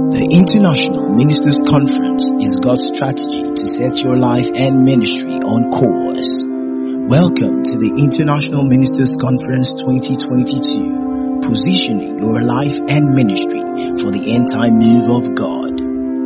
The International Ministers Conference is God's strategy to set your life and ministry on course. Welcome to the International Ministers Conference 2022, positioning your life and ministry for the end time move of God.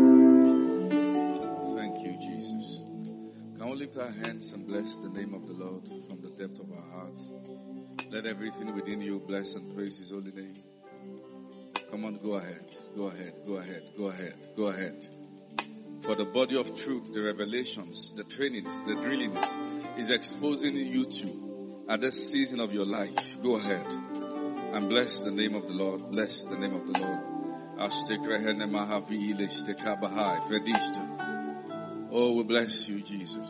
Thank you, Jesus. Can we lift our hands and bless the name of the Lord from the depth of our hearts? Let everything within you bless and praise His holy name. Come on, go ahead, go ahead, go ahead, go ahead, go ahead. For the body of truth, the revelations, the trainings, the drillings is exposing you to at this season of your life. Go ahead and bless the name of the Lord. Bless the name of the Lord. Oh, we bless you, Jesus.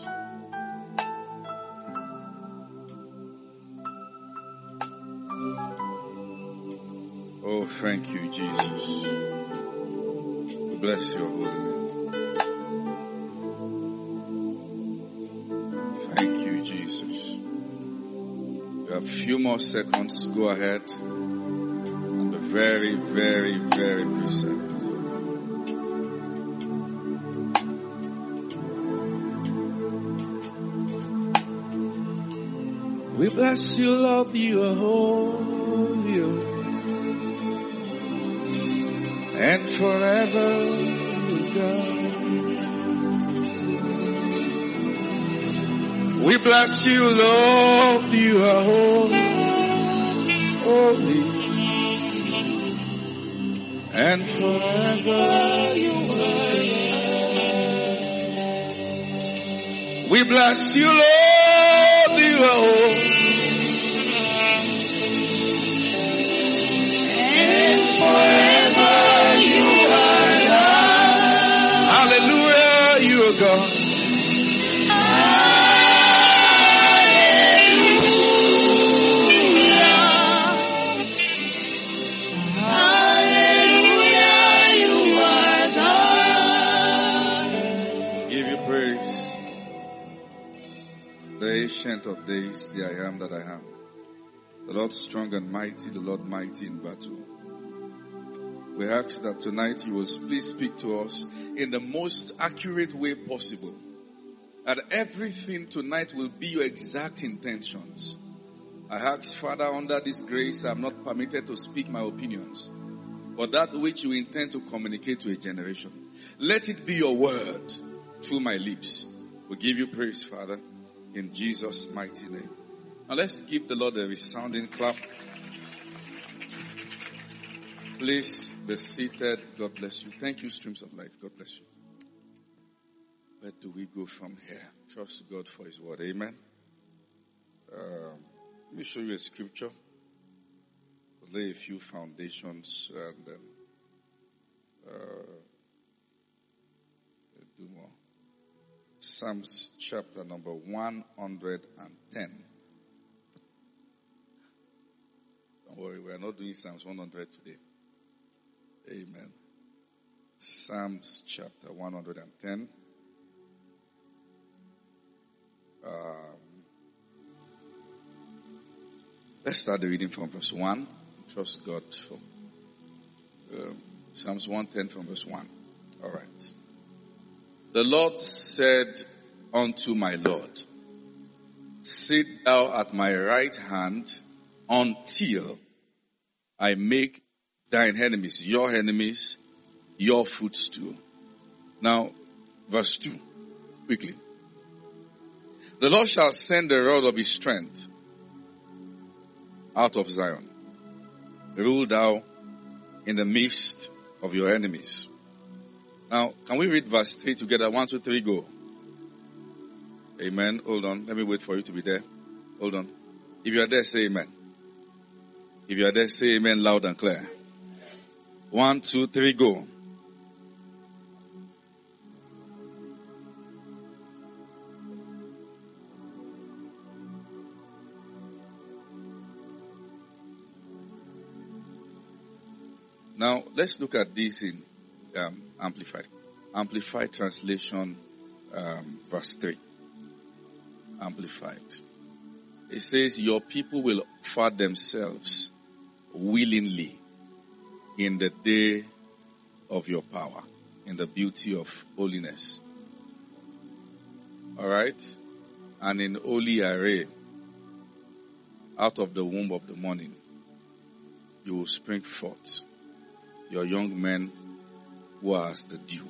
Oh, thank you, Jesus. We bless your holy name. Thank you, Jesus. We have a few more seconds. Go ahead and be very, very, very precise. We bless you, Lord, you are holy. And forever, God. We bless you, Lord, you are holy. And forever, you are. We bless you, Lord, you are holy. And forever. Hallelujah, you are God. Hallelujah, you are God. Give you praise. The Ancient of Days, the I Am that I Am. The Lord strong and mighty, the Lord mighty in battle. We ask that tonight you will please speak to us in the most accurate way possible. That everything tonight will be your exact intentions. I ask, Father, under this grace, I am not permitted to speak my opinions, but that which you intend to communicate to a generation. Let it be your word through my lips. We give you praise, Father, in Jesus' mighty name. Now let's give the Lord a resounding clap. Please be seated. God bless you. Thank you, Streams of Life. God bless you. Where do we go from here? Trust God for His word. Amen. Let me show you a scripture. Lay a few foundations and then do more. Psalms chapter number 110. Don't worry, we are not doing Psalms 100 today. Amen. Psalms chapter 110. Let's start the reading from verse 1. Trust God for Psalms 110 from verse 1. All right. The Lord said unto my Lord, sit thou at my right hand until I make thine enemies, your footstool. Now, verse 2, quickly. The Lord shall send the rod of His strength out of Zion. Rule thou in the midst of your enemies. Now, can we read verse 3 together? 1, 2, 3, go. Amen. Hold on. Let me wait for you to be there. Hold on. If you are there, say amen. If you are there, say amen loud and clear. 1, 2, 3, go. Now, let's look at this in Amplified. Amplified translation, verse 3. Amplified. It says, your people will offer themselves willingly in the day of your power, in the beauty of holiness. Alright? And in holy array, out of the womb of the morning, you will spring forth, your young men who are as the dew.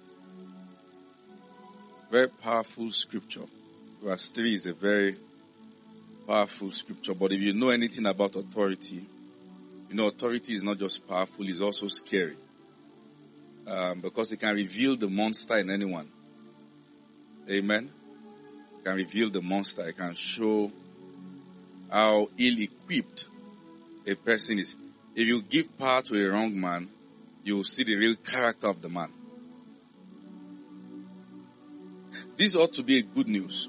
Very powerful scripture. Verse 3 is a very powerful scripture. But if you know anything about authority, you know authority is not just powerful, it's also scary. Because it can reveal the monster in anyone. Amen? It can reveal the monster. It can show how ill-equipped a person is. If you give power to a wrong man, you will see the real character of the man. This ought to be a good news.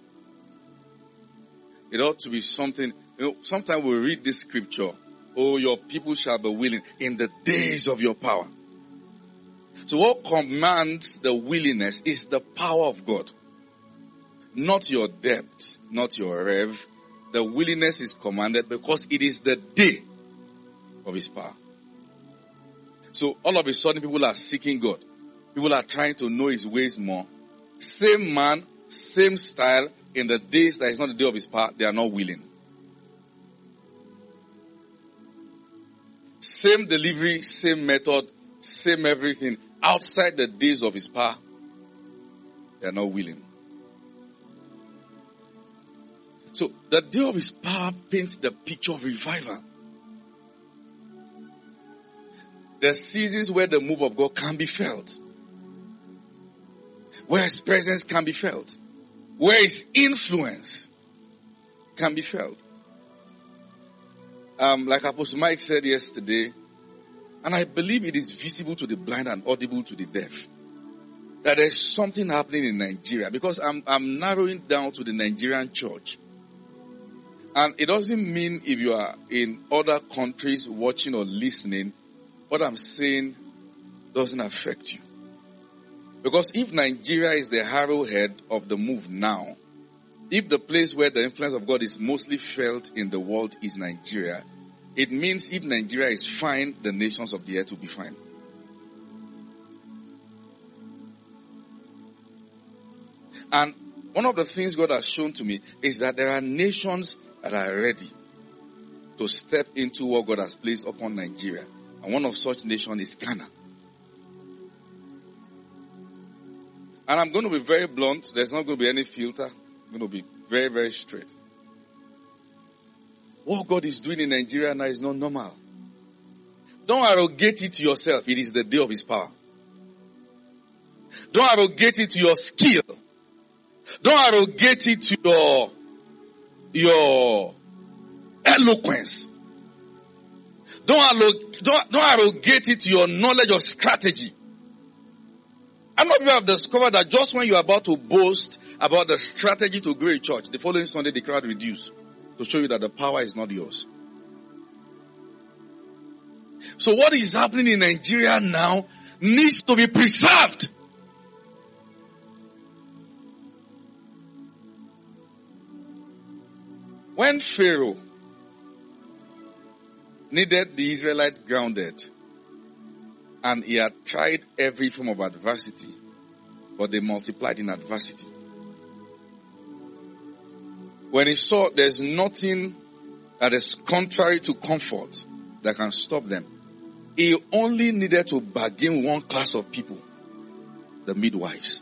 It ought to be something, sometimes we read this scripture, oh, your people shall be willing in the days of your power. So what commands the willingness is the power of God. Not your depth, not your rev. The willingness is commanded because it is the day of his power. So all of a sudden people are seeking God. People are trying to know his ways more. Same man, same style, in the days that is not the day of his power, they are not willing. Same delivery, same method, same everything. Outside the days of his power, they are not willing. So the day of his power paints the picture of revival. The seasons where the move of God can be felt. Where his presence can be felt. Where his influence can be felt. Like Apostle Mike said yesterday, and I believe it is visible to the blind and audible to the deaf, that there's something happening in Nigeria, because I'm narrowing down to the Nigerian church. And it doesn't mean if you are in other countries watching or listening, what I'm saying doesn't affect you. Because if Nigeria is the arrowhead of the move now, if the place where the influence of God is mostly felt in the world is Nigeria, it means if Nigeria is fine, the nations of the earth will be fine. And one of the things God has shown to me is that there are nations that are ready to step into what God has placed upon Nigeria. And one of such nations is Ghana. And I'm going to be very blunt. There's not going to be any filter. I'm going to be very, very straight. What God is doing in Nigeria now is not normal. Don't arrogate it to yourself. It is the day of his power. Don't arrogate it to your skill. Don't arrogate it to your eloquence. Don't arrogate it to your knowledge or strategy. How many people have discovered that just when you are about to boast about the strategy to grow a church, the following Sunday the crowd reduced to show you that the power is not yours? So what is happening in Nigeria now needs to be preserved. When Pharaoh needed the Israelites grounded, and he had tried every form of adversity, but they multiplied in adversity. When he saw there's nothing that is contrary to comfort that can stop them, he only needed to bargain one class of people, the midwives.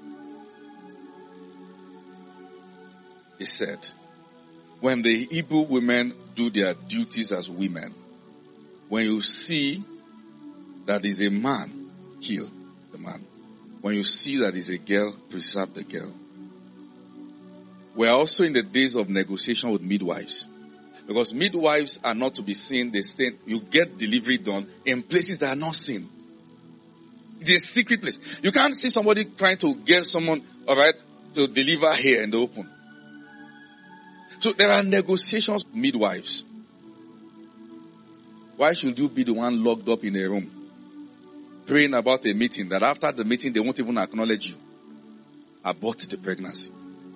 He said, when the Hebrew women do their duties as women, when you see that is a man, kill the man. When you see that is a girl, preserve the girl. We're also in the days of negotiation with midwives. Because midwives are not to be seen, you get delivery done in places that are not seen. It's a secret place. You can't see somebody trying to get someone, alright, to deliver here in the open. So there are negotiations with midwives. Why should you be the one locked up in a room, praying about a meeting that after the meeting they won't even acknowledge you? Abort the pregnancy.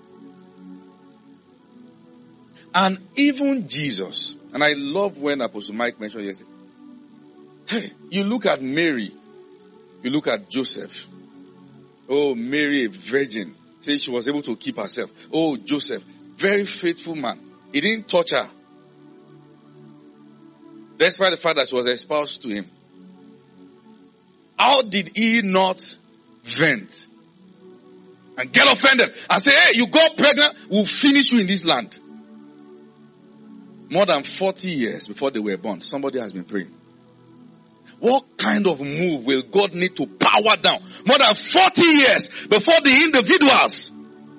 And even Jesus, and I love when Apostle Mike mentioned yesterday, hey, you look at Mary You look at Joseph. Oh, Mary, a virgin, says she was able to keep herself. Oh, Joseph, very faithful man. He didn't touch her. Despite the fact that she was espoused to him. How did he not vent and get offended and say, hey, you got pregnant, we'll finish you in this land? More than 40 years before they were born, somebody has been praying. What kind of move will God need to power down? More than 40 years before the individuals.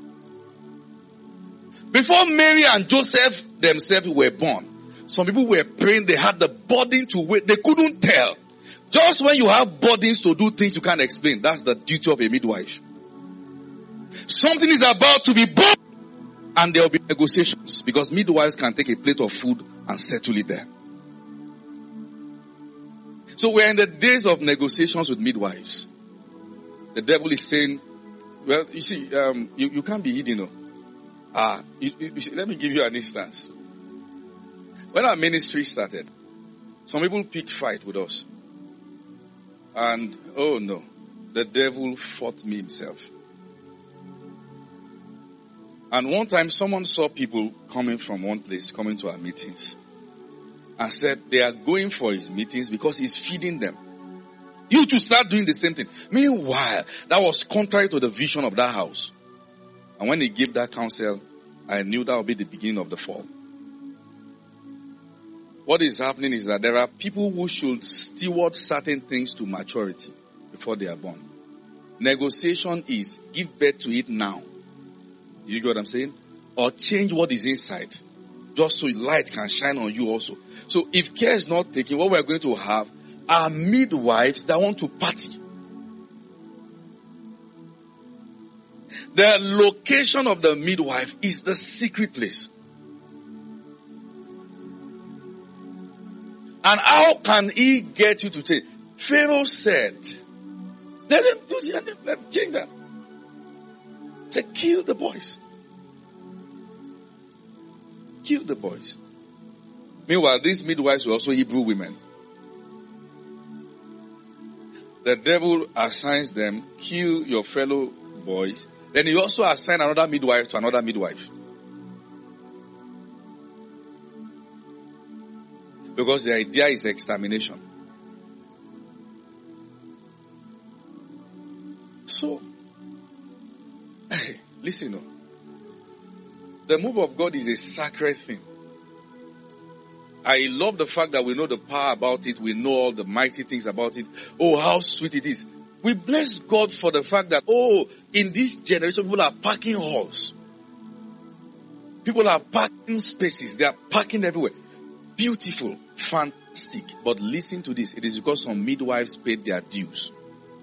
Before Mary and Joseph themselves were born, some people were praying, they had the burden to wait. They couldn't tell. Just when you have burdens to do things you can't explain, that's the duty of a midwife. Something is about to be born and there will be negotiations because midwives can take a plate of food and settle it there. So we're in the days of negotiations with midwives. The devil is saying, well, you see, you can't be hidden. Let me give you an instance. When our ministry started, some people picked fight with us. And, oh no, the devil fought me himself. And one time someone saw people coming from one place, coming to our meetings. And said they are going for his meetings because he's feeding them. You should start doing the same thing. Meanwhile, that was contrary to the vision of that house. And when he gave that counsel, I knew that would be the beginning of the fall. What is happening is that there are people who should steward certain things to maturity before they are born. Negotiation is give birth to it now. You get what I'm saying? Or change what is inside. Just so light can shine on you also. So if care is not taken, what we're going to have are midwives that want to party. The location of the midwife is the secret place. And how can he get you to change? Pharaoh said, let them do it, let them change that. Say, kill the boys. Kill the boys. Meanwhile, these midwives were also Hebrew women. The devil assigns them, kill your fellow boys. Then he also assigns another midwife to another midwife. Because the idea is the extermination. So, hey, listen. The move of God is a sacred thing. I love the fact that we know the power about it. We know all the mighty things about it. Oh, how sweet it is. We bless God for the fact that, in this generation, people are packing halls. People are packing spaces. They are packing everywhere. Beautiful, fantastic. But listen to this. It is because some midwives paid their dues.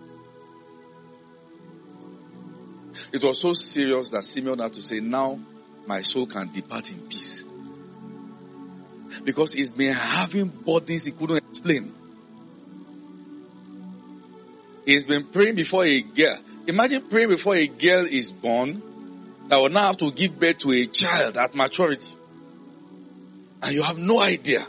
It was so serious that Simeon had to say, now my soul can depart in peace. Because he's been having burdens he couldn't explain. He's been praying before a girl. Imagine praying before a girl is born that will now have to give birth to a child at maturity. And you have no idea.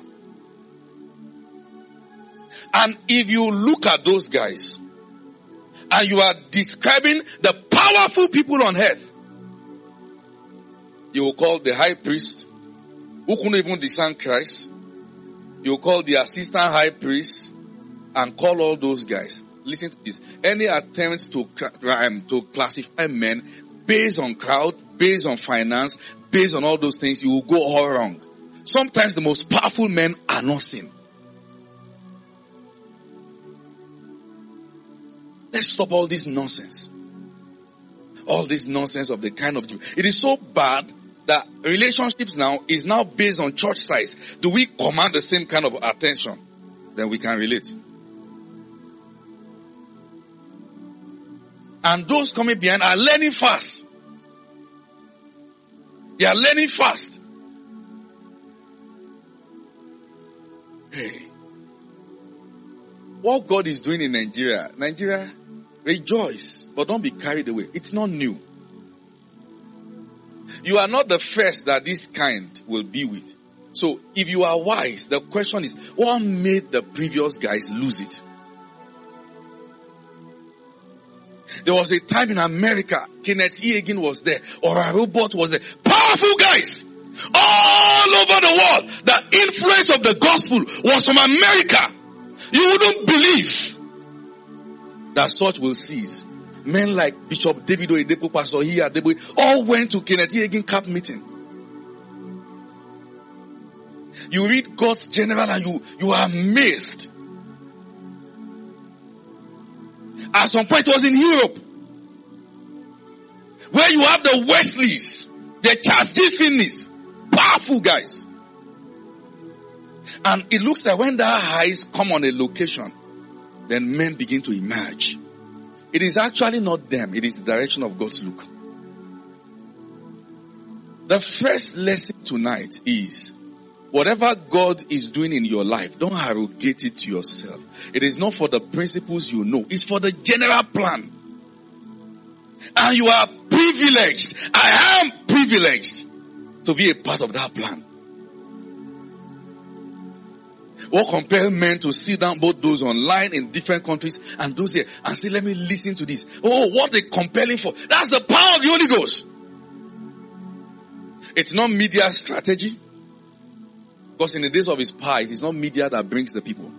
And if you look at those guys and you are describing the powerful people on earth, you will call the high priest who couldn't even discern Christ. You will call the assistant high priest and call all those guys. Listen to this. Any attempt to classify men based on crowd, based on finance, based on all those things, you will go all wrong. Sometimes the most powerful men are not seen. Let's stop all this nonsense. All this nonsense of the kind of... It is so bad that relationships now is now based on church size. Do we command the same kind of attention? Then we can relate. And those coming behind are learning fast. They are learning fast. Hey. What God is doing in Nigeria, rejoice, but don't be carried away. It's not new. You are not the first that this kind will be with. So if you are wise, the question is, what made the previous guys lose it? There was a time in America, Kenneth E. Hagin was there, or a robot was there. Powerful guys all over the world. The influence of the gospel was from America. You wouldn't believe that such will cease. Men like Bishop David Oyedepo, Pastor Hiya Adeboye, all went to Kenneth E. Hagin camp meeting. You read God's General and you are amazed. At some point it was in Europe, where you have the Wesleys, the Charles G. Finneys, powerful guys. And it looks like when their eyes come on a location, then men begin to emerge. It is actually not them, it is the direction of God's look. The first lesson tonight is, whatever God is doing in your life, don't arrogate it to yourself. It is not for the principles you know. It's for the general plan. And you are privileged. I am privileged to be a part of that plan. What compels men to sit down, both those online in different countries and those here, and say, let me listen to this. Oh, what a compelling for. That's the power of the Holy Ghost. It's not media strategy. Because in the days of his power, it is not media that brings the people.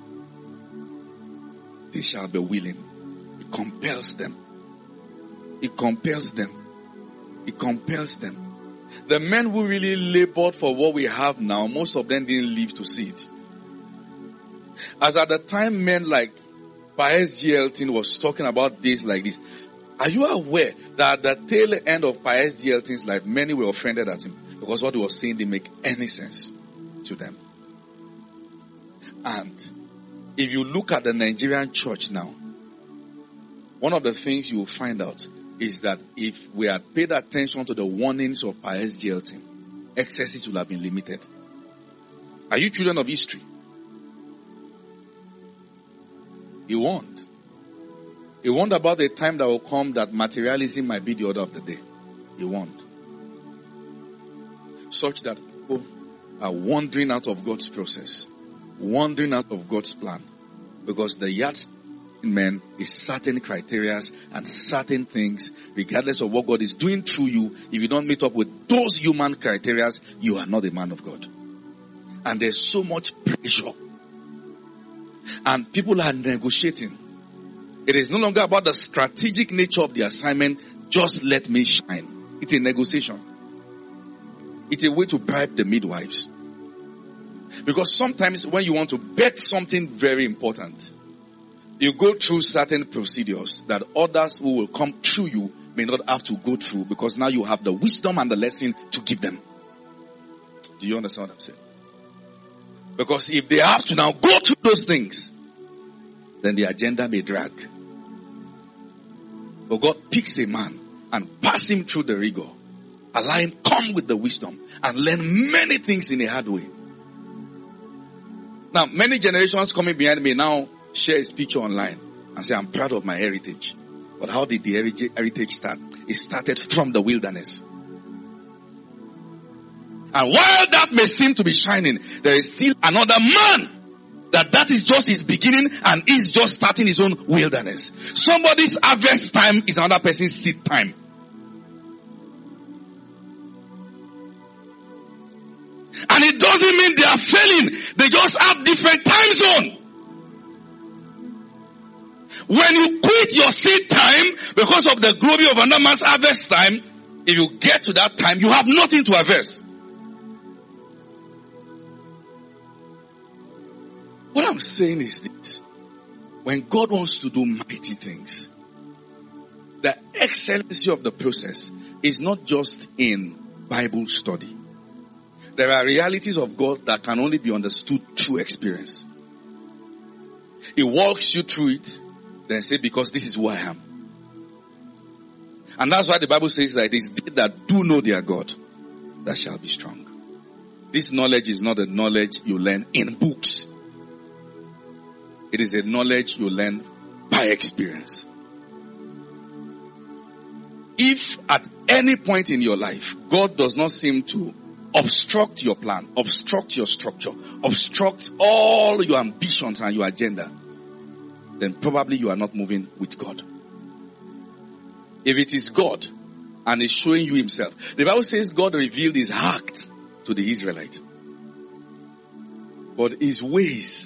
They shall be willing. It compels them. It compels them. It compels them. The men who really labored for what we have now, most of them didn't live to see it. As at the time, men like Pius G. Elton was talking about days like this. Are you aware that at the tail end of Pius G. Elton's life, many were offended at him because what he was saying didn't make any sense to them? And if you look at the Nigerian church now, one of the things you will find out is that if we had paid attention to the warnings of Pius G. Elton, excesses would have been limited. Are you children of history? He warned. He warned about the time that will come that materialism might be the order of the day. He warned. Such that people are wandering out of God's process, wandering out of God's plan, because the yardstick in men is certain criteria and certain things, regardless of what God is doing through you. If you don't meet up with those human criteria, you are not a man of God. And there's so much pressure, and people are negotiating. It is no longer about the strategic nature of the assignment. Just let me shine. It's a negotiation. It's a way to bribe the midwives. Because sometimes when you want to bet something very important, you go through certain procedures that others who will come through you may not have to go through, because now you have the wisdom and the lesson to give them. Do you understand what I'm saying? Because if they have to now go through those things, then the agenda may drag. But God picks a man and passes him through the rigor. Allow him come with the wisdom and learn many things in a hard way. Now, many generations coming behind me now share his picture online and say, I'm proud of my heritage. But how did the heritage start? It started from the wilderness. And while that may seem to be shining, there is still another man that is just his beginning, and he's just starting his own wilderness. Somebody's harvest time is another person's seed time. And it doesn't mean they are failing. They just have different time zone. When you quit your seed time because of the glory of another man's harvest time, if you get to that time, you have nothing to harvest. What I'm saying is this: when God wants to do mighty things, the excellency of the process is not just in Bible study. There are realities of God that can only be understood through experience. He walks you through it, then say, because this is who I am. And that's why the Bible says that it is they that do know their God that shall be strong. This knowledge is not a knowledge you learn in books. It is a knowledge you learn by experience. If at any point in your life, God does not seem to obstruct your plan, obstruct your structure, obstruct all your ambitions and your agenda, then probably you are not moving with God. If it is God and is showing you himself. The Bible says God revealed his heart to the Israelites. But his ways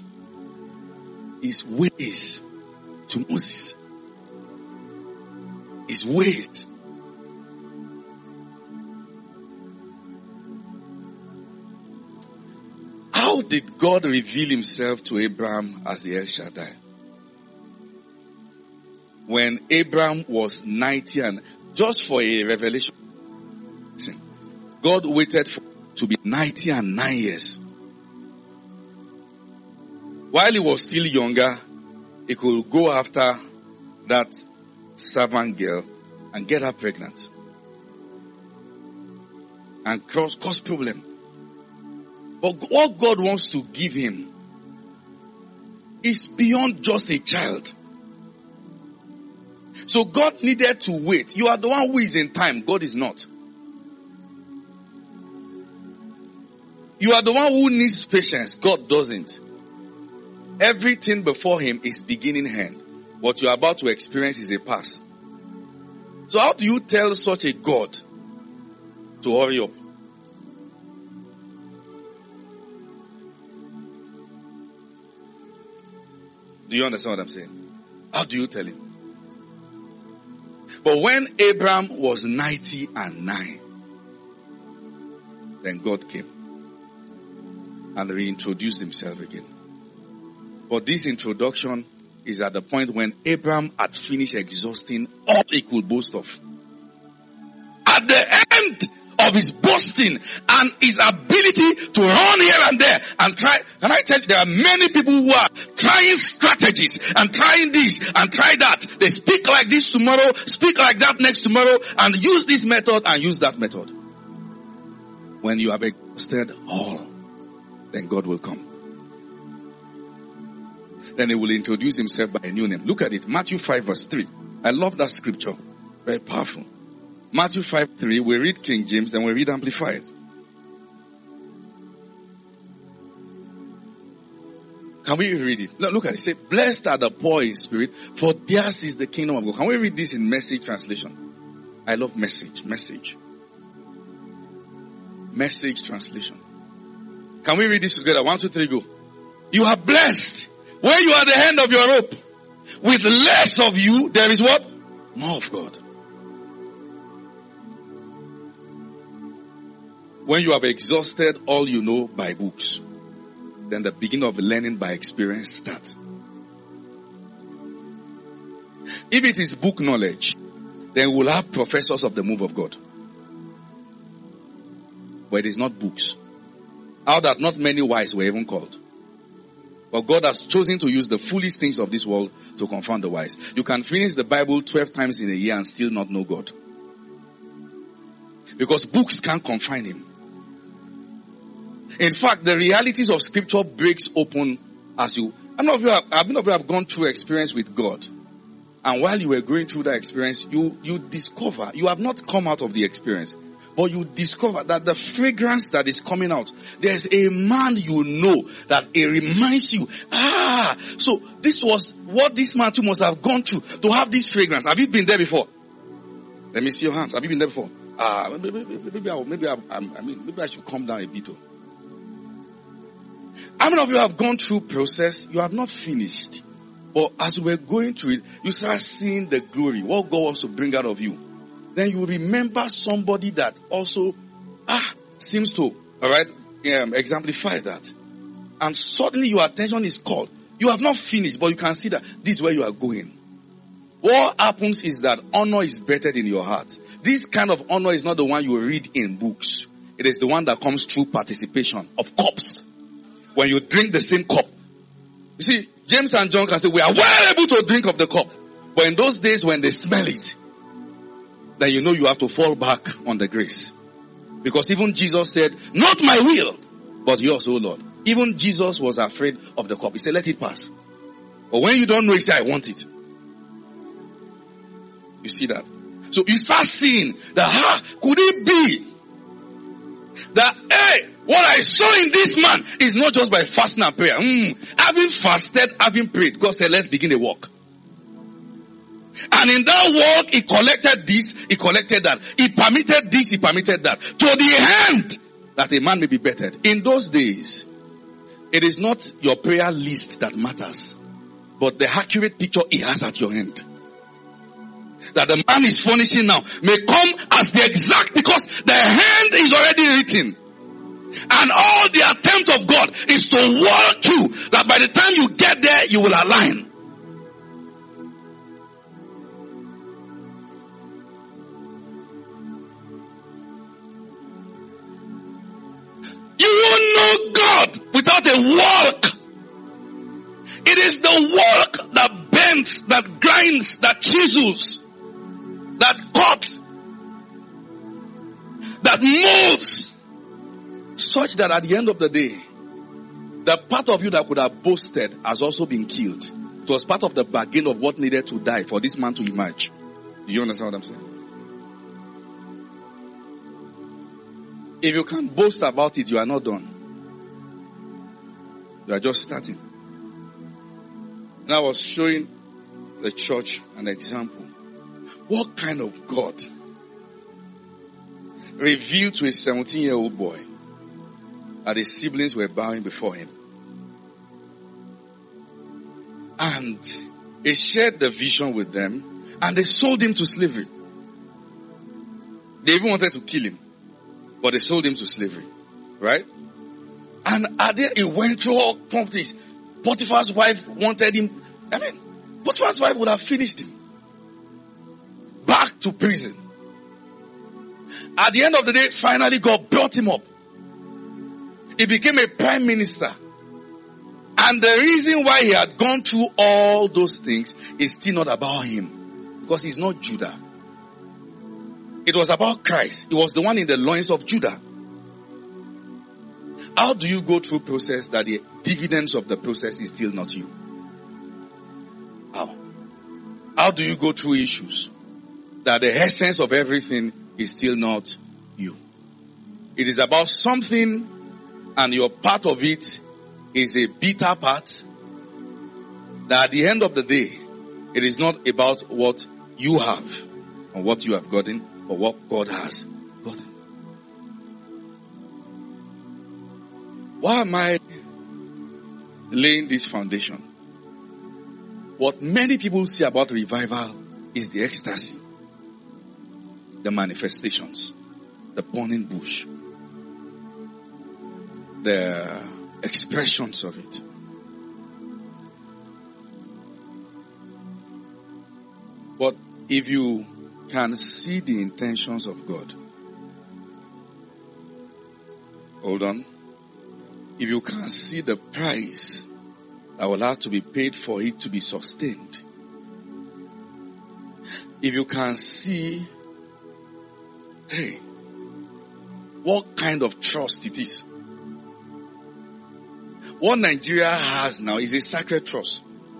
to Moses. His ways. How did God reveal himself to Abraham as the El Shaddai? When Abraham was 90 and just for a revelation, God waited to be 90 and 9 years. While he was still younger, he could go after that servant girl and get her pregnant. And cause problem. But what God wants to give him is beyond just a child. So God needed to wait. You are the one who is in time. God is not. You are the one who needs patience. God doesn't. Everything before him is beginning hand. What you are about to experience is a pass. So how do you tell such a God to hurry up? Do you understand what I'm saying? How do you tell him? But when Abraham was 90 and 9, then God came and reintroduced himself again. But this introduction is at the point when Abraham had finished exhausting all he could boast of. At the end of his boasting and his ability to run here and there and try. Can I tell you, there are many people who are trying strategies and trying this and try that. They speak like this tomorrow, speak like that next tomorrow, and use this method and use that method. When you have exhausted all, then God will come. Then he will introduce himself by a new name. Look at it. Matthew 5 verse 3. I love that scripture. Very powerful. Matthew 5:3, we read King James, then we read Amplified. Can we read it? Look at it. Say, blessed are the poor in spirit, for theirs is the kingdom of God. Can we read this in Message translation? I love Message translation. Can we read this together? 1, 2, 3, go. You are blessed when you are the end of your rope. With less of you, there is what? More of God. When you have exhausted all you know by books, then the beginning of learning by experience starts. If it is book knowledge, then we'll have professors of the move of God. But it is not books. How that not many wise were even called. But God has chosen to use the foolish things of this world to confound the wise. You can finish the Bible 12 times in a year and still not know God. Because books can't confine him. In fact, the realities of scripture breaks open as you, how many of you have gone through experience with God? And while you were going through that experience, you discover, you have not come out of the experience, but you discover that the fragrance that is coming out, there's a man you know that it reminds you, so this was what this man too must have gone through to have this fragrance. Have you been there before? Let me see your hands. Have you been there before? Maybe I should calm down a bit. How many of you have gone through process? You have not finished. But as you were going through it, you start seeing the glory, what God wants to bring out of you. Then you remember somebody that also, seems to, exemplify that. And suddenly your attention is called. You have not finished, but you can see that this is where you are going. What happens is that honor is better in your heart. This kind of honor is not the one you read in books. It is the one that comes through participation of cups. When you drink the same cup. You see, James and John can say, we are well able to drink of the cup. But in those days when they smell it, then you know you have to fall back on the grace. Because even Jesus said, not my will, but yours, O Lord. Even Jesus was afraid of the cup. He said, let it pass. But when you don't know, he said, I want it. You see that? So you start seeing that, could it be that, what I saw in this man is not just by fasting and prayer. Having fasted, having prayed, God said, let's begin a walk. And in that work, he collected this, he collected that. He permitted this, he permitted that. To the end that a man may be bettered. In those days, it is not your prayer list that matters, but the accurate picture he has at your hand. That the man is furnishing now may come as the exact, because the hand is already written. And all the attempt of God is to work you, that by the time you get there, you will align. You won't know God without a work. It is the work that bends, that grinds, that chisels, that cuts, that molds, such that at the end of the day, the part of you that could have boasted has also been killed. It was part of the bargain of what needed to die for this man to emerge. Do you understand what I'm saying? If you can't boast about it, you are not done. You are just starting. And I was showing the church an example. What kind of God revealed to a 17-year-old boy that his siblings were bowing before him? And he shared the vision with them, and they sold him to slavery. They even wanted to kill him, but they sold him to slavery. Right? And he went through all promptings. Potiphar's wife wanted him. Potiphar's wife would have finished him. Back to prison. At the end of the day, finally God brought him up. He became a prime minister. And the reason why he had gone through all those things is still not about him. Because he's not Judah. It was about Christ. He was the one in the loins of Judah. How do you go through process that the dividends of the process is still not you? How? How do you go through issues that the essence of everything is still not you? It is about something, and your part of it is a bitter part, that at the end of the day, it is not about what you have and what you have gotten, but what God has gotten. Why am I laying this foundation? What many people say about revival is the ecstasy, the manifestations, the burning bush, the expressions of it. But if you can see the intentions of God, hold on. If you can see the price that will have to be paid for it to be sustained, if you can see, what kind of trust it is. What Nigeria has now is a sacred trust.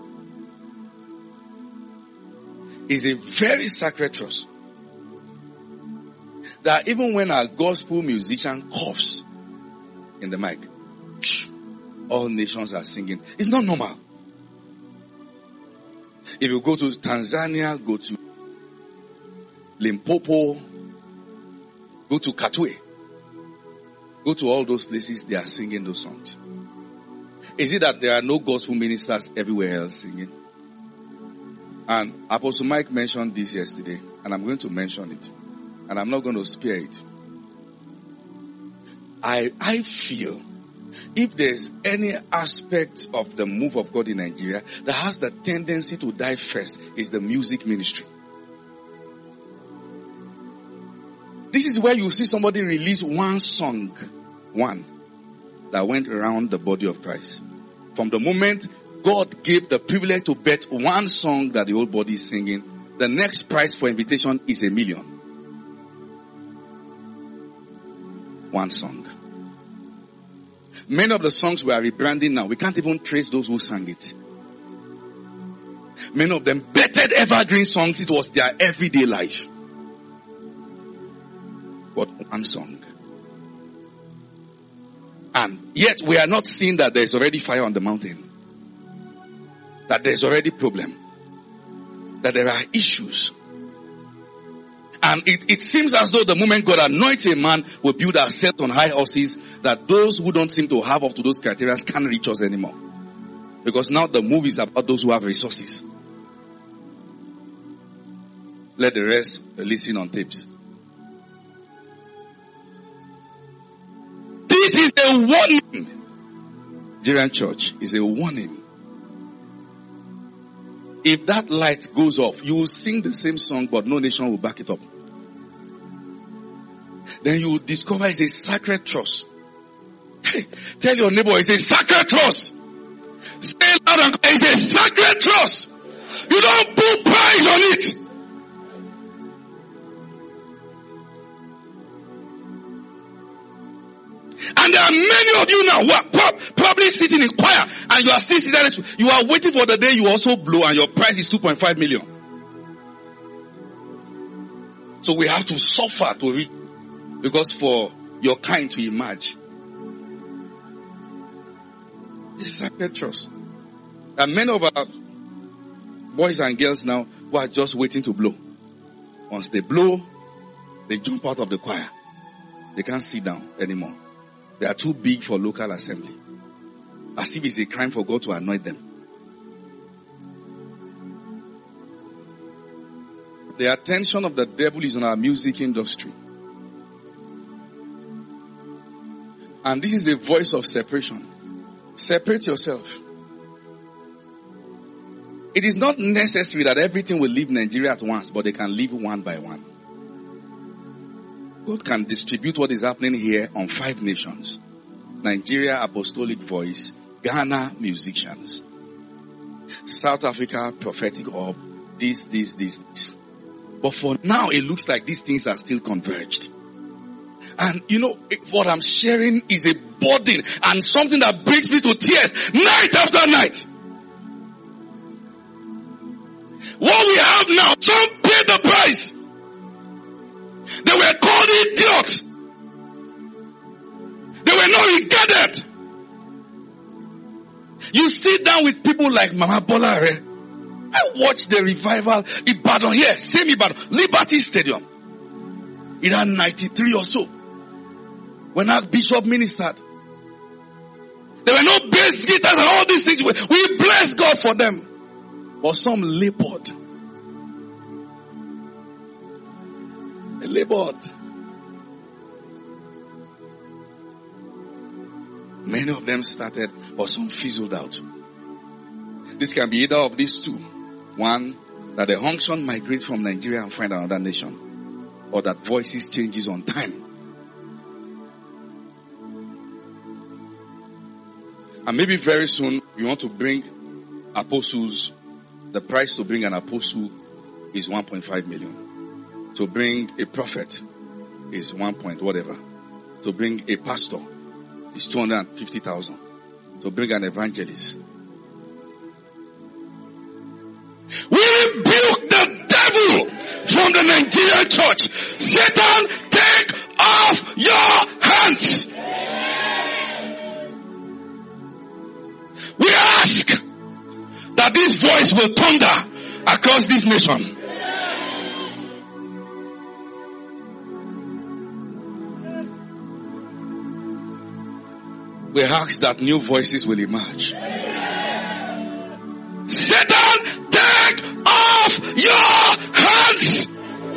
It's a very sacred trust. That even when a gospel musician coughs in the mic, all nations are singing. It's not normal. If you go to Tanzania, go to Limpopo, go to Katwe, go to all those places, they are singing those songs. Is it that there are no gospel ministers everywhere else singing? And Apostle Mike mentioned this yesterday, and I'm going to mention it. And I'm not going to spare it. I feel if there's any aspect of the move of God in Nigeria that has the tendency to die first, is the music ministry. This is where you see somebody release one song, that went around the body of Christ. From the moment God gave the privilege to bet one song that the whole body is singing, the next price for invitation is $1 million. One song. Many of the songs we are rebranding now, we can't even trace those who sang it. Many of them bettered evergreen songs, it was their everyday life. But one song. And yet we are not seeing that there is already fire on the mountain. That there is already problem. that there are issues. And it seems as though the moment God anoints a man, will build ourselves on high horses, that those who don't seem to have up to those criteria can't reach us anymore. Because now the movie is about those who have resources. Let the rest listen on tapes. This is a warning. Nigerian church is a warning. If that light goes off, you will sing the same song, but no nation will back it up. Then you will discover it's a sacred trust. Hey, tell your neighbor it's a sacred trust. Say it loud and clear, it's a sacred trust. You don't put price on it. And there are many of you now who are probably sitting in choir and you are still sitting. You are waiting for the day you also blow and your price is 2.5 million. So we have to suffer to read, because for your kind to emerge. This is sacred trust. And many of our boys and girls now who are just waiting to blow. Once they blow, they jump out of the choir. They can't sit down anymore. They are too big for local assembly. As if it's a crime for God to anoint them. The attention of the devil is on our music industry. And this is a voice of separation. Separate yourself. It is not necessary that everything will leave Nigeria at once, but they can leave one by one. God can distribute what is happening here on 5 nations. Nigeria, Apostolic Voice, Ghana, musicians. South Africa, prophetic orb, this. But for now, it looks like these things are still converged. And you know, what I'm sharing is a burden and something that brings me to tears night after night. What we have now, some paid the price. They were called idiots. They were not regarded. You sit down with people like Mama Bolare. I watched the revival Ibadan here, same Ibadan, Liberty Stadium. It had 93 or so. When Archbishop ministered. There were no bass guitars and all these things. We bless God for them. But some labored. They labored. Many of them started, but some fizzled out. This can be either of these two. One, that the unction migrates from Nigeria and find another nation. Or that voices changes on time. And maybe very soon, you want to bring apostles. The price to bring an apostle is 1.5 million. To bring a prophet is 1 point whatever. To bring a pastor is 250,000. To bring an evangelist. We rebuke the devil from the Nigerian church. Satan, take off your hands. We ask that this voice will thunder across this nation. We ask that new voices will emerge. Satan, take off your hands.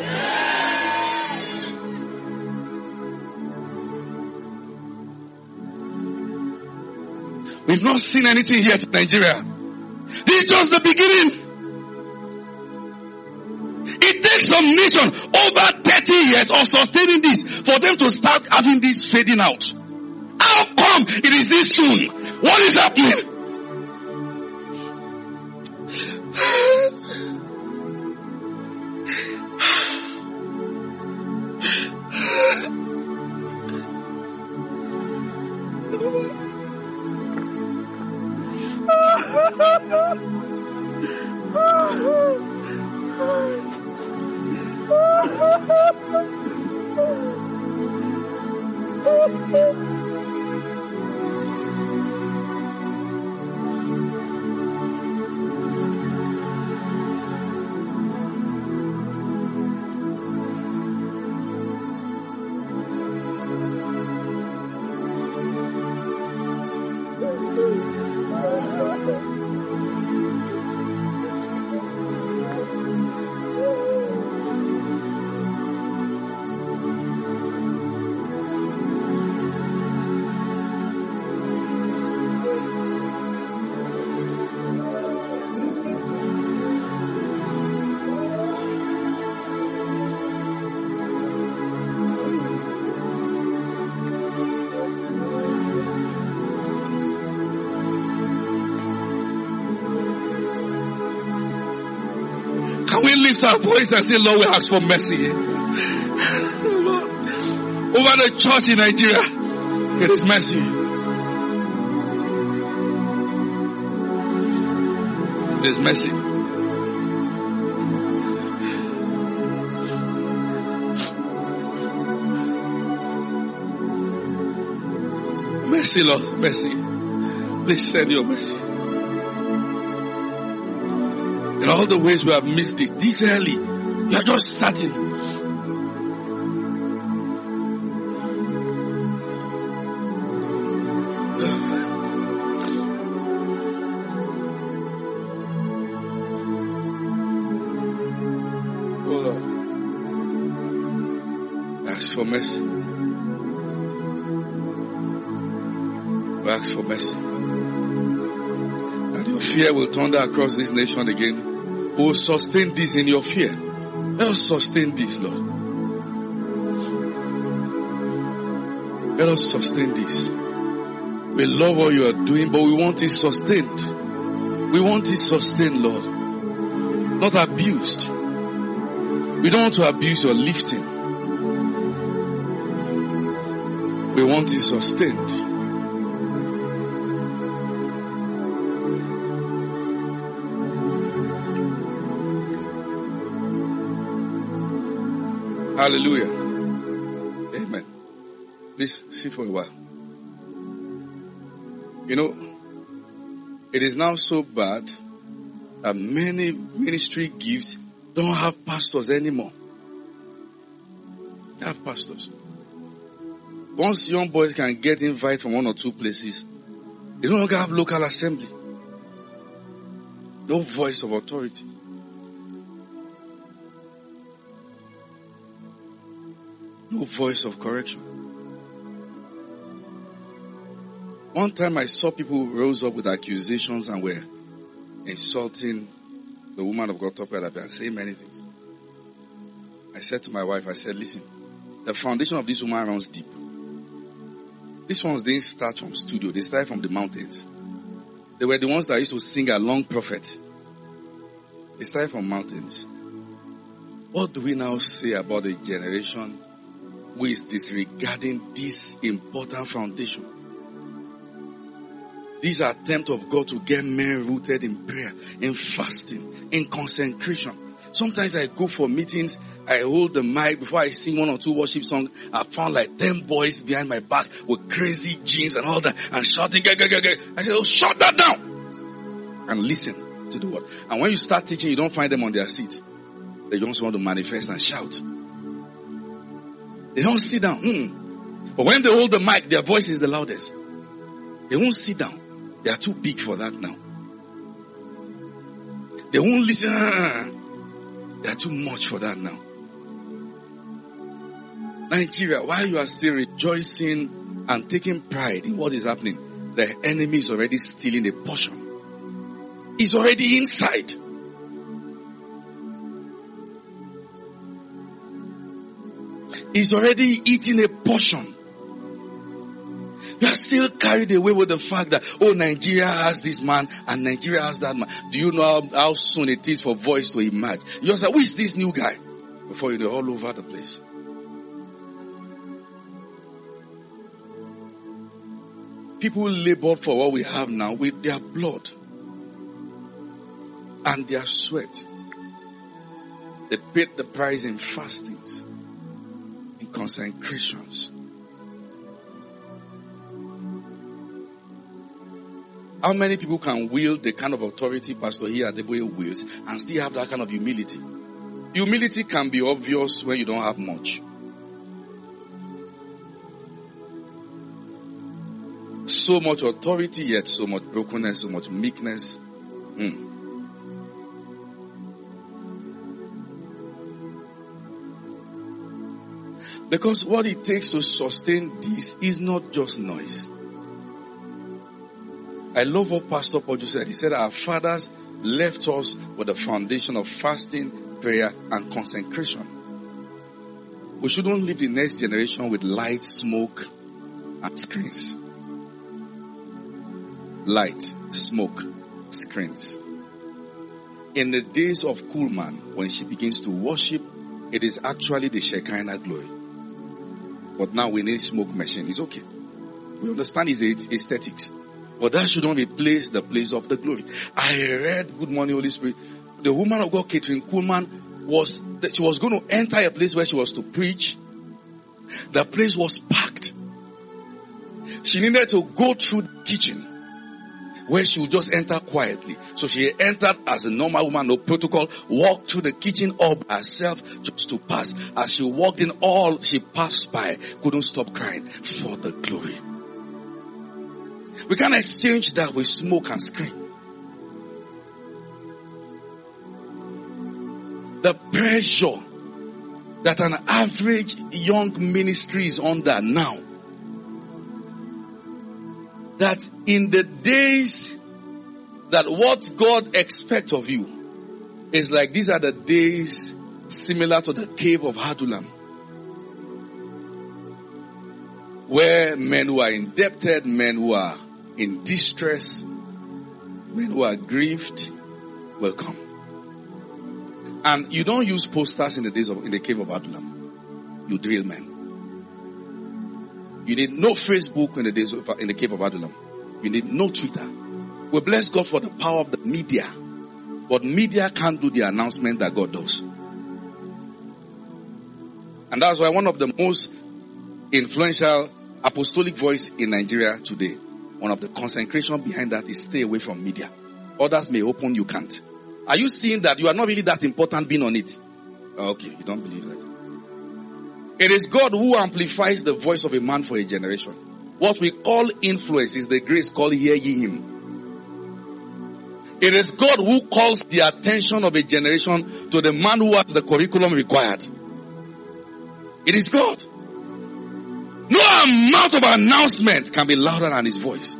We've not seen anything yet in Nigeria. This is just the beginning. It takes some nation over 30 years of sustaining this for them to start having this fading out. How come it is this soon? What is happening? Can we lift our voice and say, Lord, we ask for mercy. Lord, over the church in Nigeria, it is mercy. It is mercy. Mercy, Lord, mercy. Please send your mercy. In all the ways we have missed it, this early, you are just starting. Oh Lord, ask for mercy. Ask for mercy. That your fear will thunder across this nation again. We will sustain this in your fear. Let us sustain this, Lord. Let us sustain this. We love what you are doing, but we want it sustained. We want it sustained, Lord. Not abused. We don't want to abuse your lifting. We want it sustained. Hallelujah. Amen. Please sit for a while. You know, it is now so bad that many ministry gifts don't have pastors anymore. They have pastors. Once young boys can get invited from one or two places, they no longer have local assembly. No voice of authority. No voice of correction. One time I saw people who rose up with accusations and were insulting the woman of God top head and saying many things. I said to my wife, I said, listen, the foundation of this woman runs deep. These ones didn't start from studio. They started from the mountains. They were the ones that used to sing along prophet. They started from mountains. What do we now say about the generation who is disregarding this important foundation? This attempt of God to get men rooted in prayer, in fasting, in consecration. Sometimes I go for meetings, I hold the mic before I sing one or two worship songs. I found like 10 boys behind my back with crazy jeans and all that and shouting, I said, oh, shut that down and listen to the word. And when you start teaching, you don't find them on their seat. They just want to manifest and shout. They don't sit down. But when they hold the mic, their voice is the loudest. They won't sit down. They are too big for that now. They won't listen. They are too much for that now. Nigeria, while you are still rejoicing and taking pride in what is happening, the enemy is already stealing a portion. He's already inside. He's already eating a portion. You are still carried away with the fact that, oh, Nigeria has this man and Nigeria has that man. Do you know how soon it is for voice to emerge? You just say, who is this new guy? Before you're all over the place. People labored for what we have now with their blood and their sweat. They paid the price in fastings, in consecrations. How many people can wield the kind of authority Pastor here at the way wields and still have that kind of humility? Humility can be obvious when you don't have much. So much authority, yet so much brokenness, so much meekness. Because what it takes to sustain this is not just noise. I love what Pastor Poju said. He said our fathers left us with a foundation of fasting, prayer, and consecration. We shouldn't leave the next generation with light, smoke, and screens. Light, smoke, screens. in the days of Kuhlman, when she begins to worship, it is actually the Shekinah glory. But now we need smoke machine. It's okay. We understand his aesthetics. But that shouldn't replace the place of the glory. I read Good Morning Holy Spirit. The woman of God, Catherine Kuhlman, she was going to enter a place where she was to preach. The place was packed. She needed to go through the kitchen where she would just enter quietly. So she entered as a normal woman, no protocol, walked through the kitchen all by herself just to pass. As she walked in, all she passed by couldn't stop crying for the glory. We can't exchange that with smoke and scream. The pressure that an average young ministry is under now, that in the days that what God expects of you is like, these are the days similar to the cave of Adullam, where men who are indebted, men who are in distress, men who are grieved will come. And you don't use posters in the cave of Adullam. You drill men. You need no Facebook in the cave of Adullam. You need no Twitter. We bless God for the power of the media. But media can't do the announcement that God does. And that's why one of the most influential apostolic voice in Nigeria today, one of the consecration behind that is stay away from media. Others may open, you can't. Are you seeing that you are not really that important being on it? Okay, you don't believe that. It is God who amplifies the voice of a man for a generation. What we call influence is the grace called hear ye him. It is God who calls the attention of a generation to the man who has the curriculum required. It is God. No amount of announcement can be louder than his voice.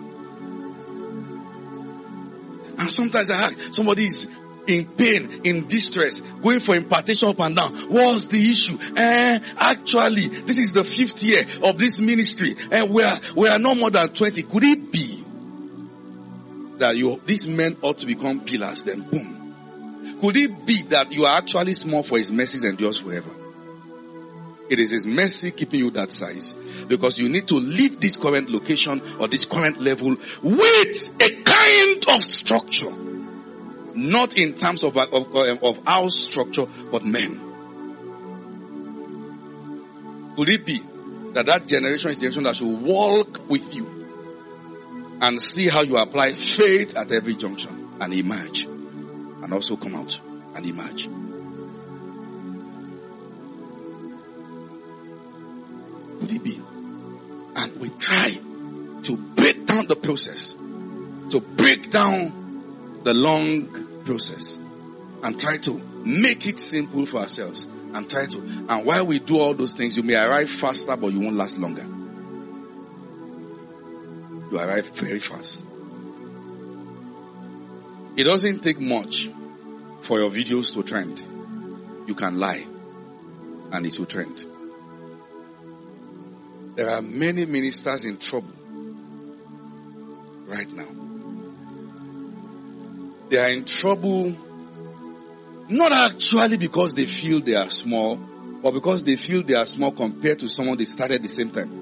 And sometimes somebody is in pain, in distress, going for impartation up and down. What's the issue? Actually, this is the 5th year of this ministry, and we are no more than 20. Could it be that these men ought to become pillars? Then boom. Could it be that you are actually small for his mercies endures forever? It is his mercy keeping you that size, because you need to leave this current location or this current level with a kind of structure. Not in terms of house structure, but men. Could it be that generation is the generation that should walk with you and see how you apply faith at every junction and emerge, and also come out and emerge? Could it be? And we try to break down the process, to break down the long process, and try to make it simple for ourselves, and while we do all those things, you may arrive faster, but you won't last longer. You arrive very fast. It doesn't take much for your videos to trend. You can lie and it will trend. There are many ministers in trouble right now. They are in trouble not actually because they feel they are small, but because they feel they are small compared to someone they started at the same time.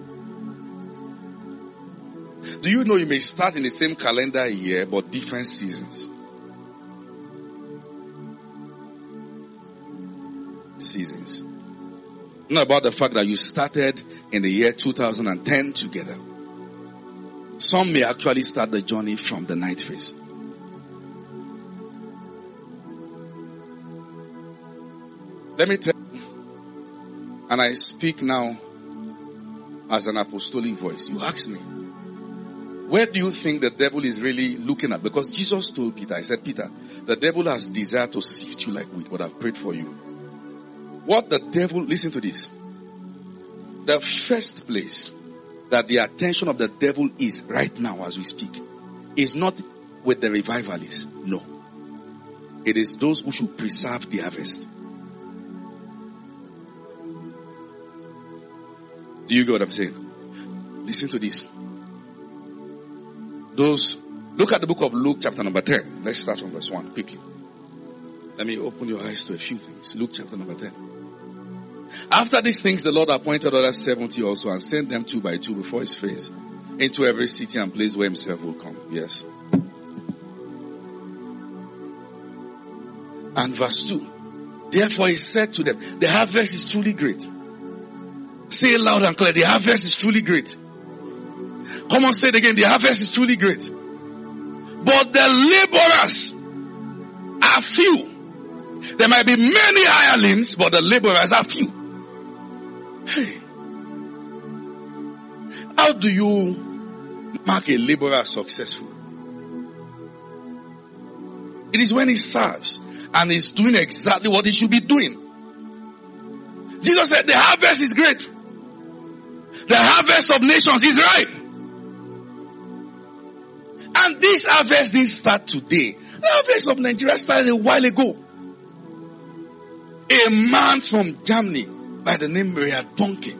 Do you know you may start in the same calendar year but different seasons? Seasons. Not about the fact that you started in the year 2010 together. Some may actually start the journey from the night phase. Let me tell you, and I speak now as an apostolic voice. You ask me, where do you think the devil is really looking at? Because Jesus told Peter, I said, Peter, the devil has desired to sift you like wheat, but I've prayed for you. What the devil, listen to this. The first place that the attention of the devil is right now as we speak is not with the revivalists. No. It is those who should preserve the harvest. Do you get what I'm saying? Listen to this. Look at the book of Luke chapter number 10. Let's start from verse 1 quickly. Let me open your eyes to a few things. Luke chapter number 10. After these things, the Lord appointed others 70 also and sent them 2 by 2 before his face into every city and place where himself will come. Yes. And verse 2. Therefore he said to them, the harvest is truly great. Say it loud and clear. The harvest is truly great. Come on, say it again. The harvest is truly great. But the laborers are few. There might be many hirelings, but the laborers are few. Hey. How do you mark a laborer successful? It is when he serves and is doing exactly what he should be doing. Jesus said the harvest is great. The harvest of nations is ripe. And this harvest didn't start today. The harvest of Nigeria started a while ago. A man from Germany by the name Reinhard Bonnke,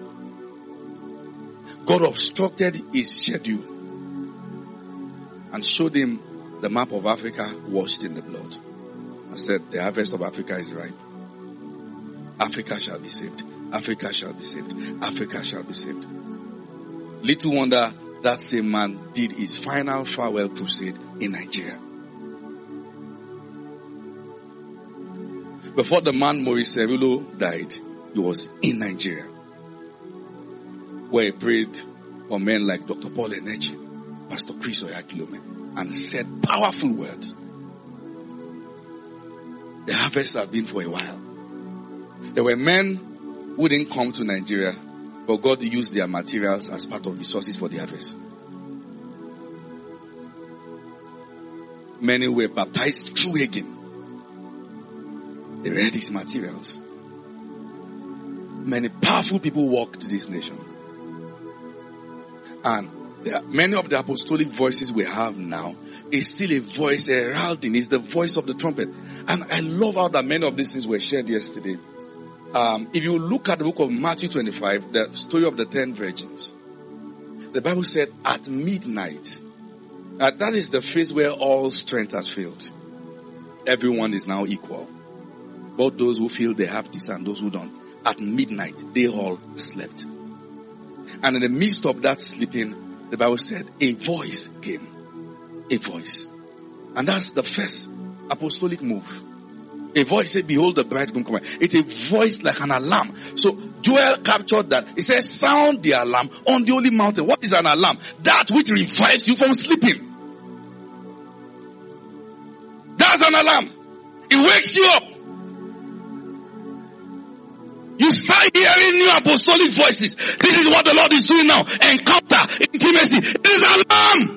God obstructed his schedule and showed him the map of Africa washed in the blood. I said, the harvest of Africa is ripe. Africa shall be saved. Africa shall be saved. Africa shall be saved. Little wonder that same man did his final farewell crusade in Nigeria. Before the man Maurice Cerullo died, he was in Nigeria, where he prayed for men like Dr. Paul Eneche, Pastor Chris Oyakhilome, and said powerful words. The harvest have been for a while. There were men who didn't come to Nigeria, but God used their materials as part of resources for the harvest. Many were baptized through Hagin. They read his materials. Many powerful people walked this nation. And many of the apostolic voices we have now is still a voice, a heralding, is the voice of the trumpet. And I love how that many of these things were shared yesterday. If you look at the book of Matthew 25, the story of the 10 virgins, the Bible said at midnight, that is the phase where all strength has failed. Everyone is now equal. Both those who feel they have this and those who don't. At midnight, they all slept. And in the midst of that sleeping, the Bible said a voice came. A voice. And that's the first apostolic move. A voice said, behold the bridegroom coming. It's a voice like an alarm. So Joel captured that. He says, sound the alarm on the holy mountain. What is an alarm? That which revives you from sleeping. That's an alarm. It wakes you up. You start hearing new apostolic voices. This is what the Lord is doing now. Encounter, intimacy. It is alarm.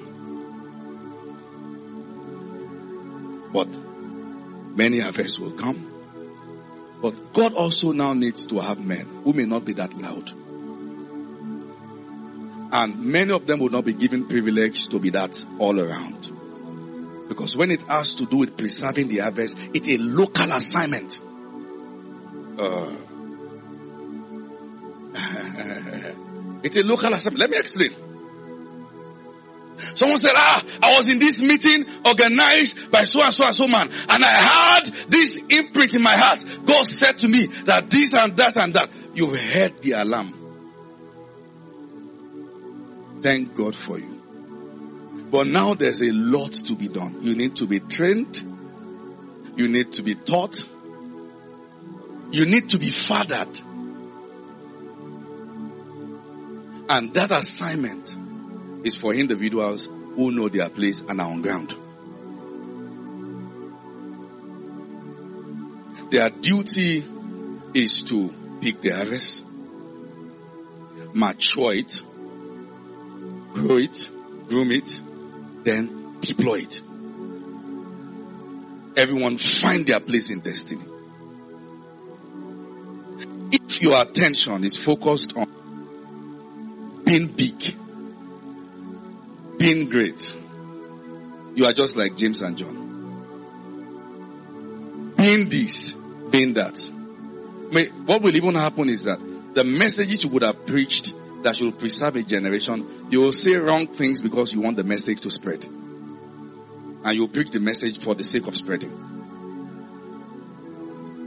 But many harvests will come. But God also now needs to have men who may not be that loud. And many of them will not be given privilege to be that all around. Because when it has to do with preserving the harvest, it's a local assignment. It's a local assignment. Let me explain. Someone said, I was in this meeting organized by so and so and so man, and I had this imprint in my heart. God said to me that this and that and that. You've heard the alarm. Thank God for you. But now there's a lot to be done. You need to be trained. You need to be taught. You need to be fathered. And that assignment is for individuals who know their place and are on ground. Their duty is to pick the harvest, mature it, grow it, groom it, then deploy it. Everyone find their place in destiny. If your attention is focused on being big, being great, you are just like James and John. Being this, being that. What will even happen is that the messages you would have preached that should preserve a generation, you will say wrong things because you want the message to spread. And you preach the message for the sake of spreading.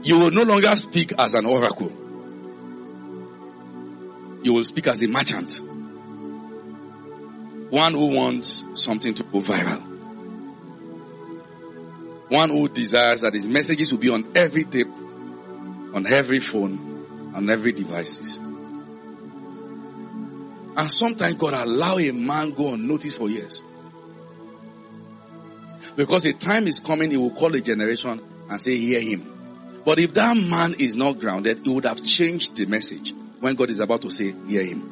you will no longer speak as an oracle. You will speak as a merchant. One who wants something to go viral. One who desires that his messages will be on every tape, on every phone, on every devices. And sometimes God allow a man go unnoticed for years. Because a time is coming, he will call a generation and say, hear him. But if that man is not grounded, he would have changed the message when God is about to say, hear him.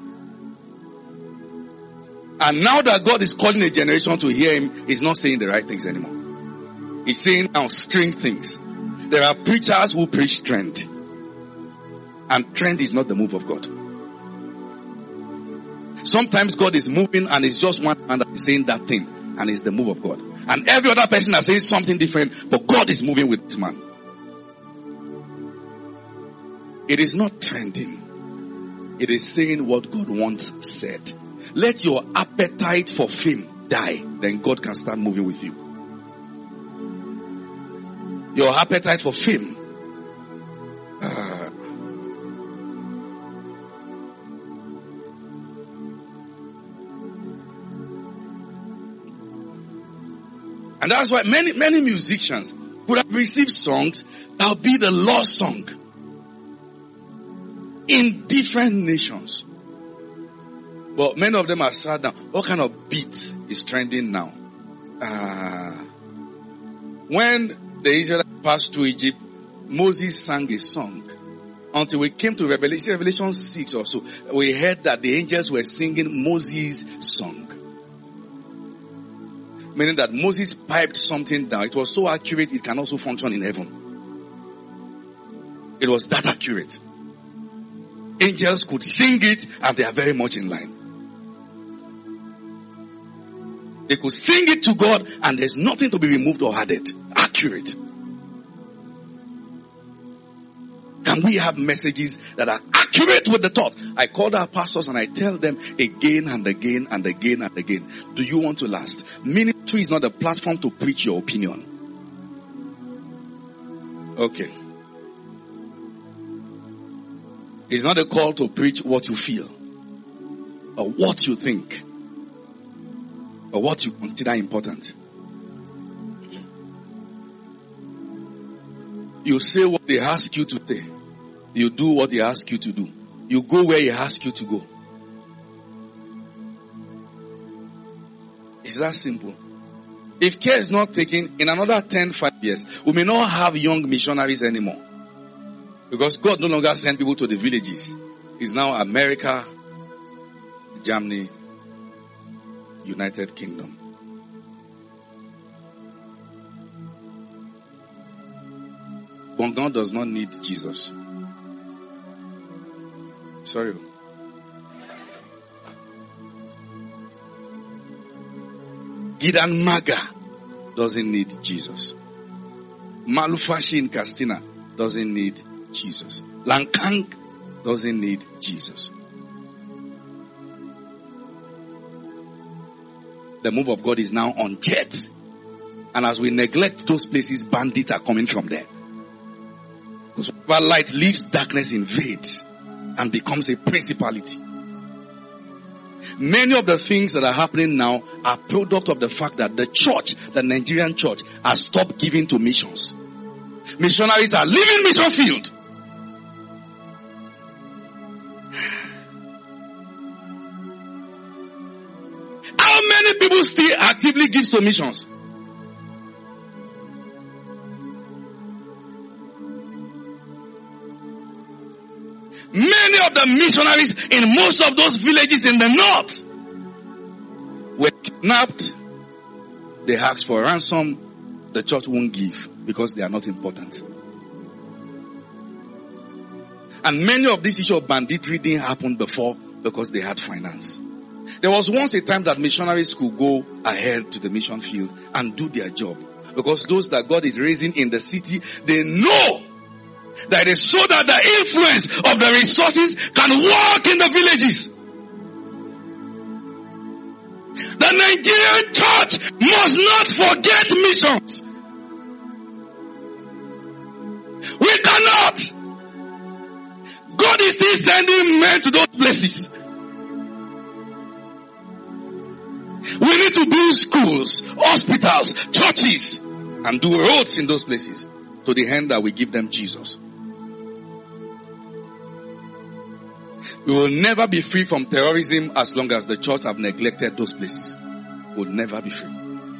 And now that God is calling a generation to hear him, he's not saying the right things anymore. He's saying now string things. There are preachers who preach trend. And trend is not the move of God. Sometimes God is moving and it's just one man that is saying that thing. And it's the move of God. And every other person that says something different, but God is moving with this man. It is not trending. It is saying what God once said. Let your appetite for fame die. Then God can start moving with you. Your appetite for fame. And that's why many musicians would have received songs that will be the lost song in different nations. But many of them are sat down. What kind of beat is trending now? When the Israelites passed through Egypt, Moses sang a song. Until we came to Revelation 6 or so, we heard that the angels were singing Moses' song. Meaning that Moses piped something down. It was so accurate, it can also function in heaven. It was that accurate. Angels could sing it, and they are very much in line. They could sing it to God, and there's nothing to be removed or added. Accurate. Can we have messages that are accurate with the thought? I call our pastors and I tell them again and again and again and again. Do you want to last? Ministry is not a platform to preach your opinion. Okay. It's not a call to preach what you feel. Or what you think. Or what you consider important. You say what they ask you to say. You do what they ask you to do. You go where he asks you to go. It's that simple. If care is not taken, in another 5 years, we may not have young missionaries anymore. Because God no longer sends people to the villages. It's now America, Germany, United Kingdom. Bongon does not need Jesus. Sorry. Gidan Maga doesn't need Jesus. Malufashi in Castina doesn't need Jesus. Lankang doesn't need Jesus. The move of God is now on jet. And as we neglect those places, bandits are coming from there. Because whenever light leaves, darkness invades and becomes a principality. Many of the things that are happening now are product of the fact that the church, the Nigerian church, has stopped giving to missions. Missionaries are leaving mission field. How many people still actively give to missions? Many of the missionaries in most of those villages in the north were kidnapped. They asked for ransom. The church won't give because they are not important. And many of these issues of banditry didn't happen before because they had finance. There was once a time that missionaries could go ahead to the mission field and do their job. Because those that God is raising in the city, they know that is so that the influence of the resources can work in the villages. The Nigerian church must not forget missions. We cannot still sending men to those places. We need to build schools, hospitals, churches, and do roads in those places to the end that we give them Jesus. We will never be free from terrorism as long as the church have neglected those places. We will never be free.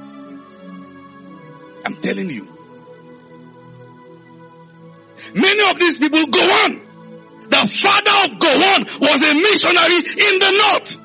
I'm telling you. Many of these people go on. The father of Gowon was a missionary in the north.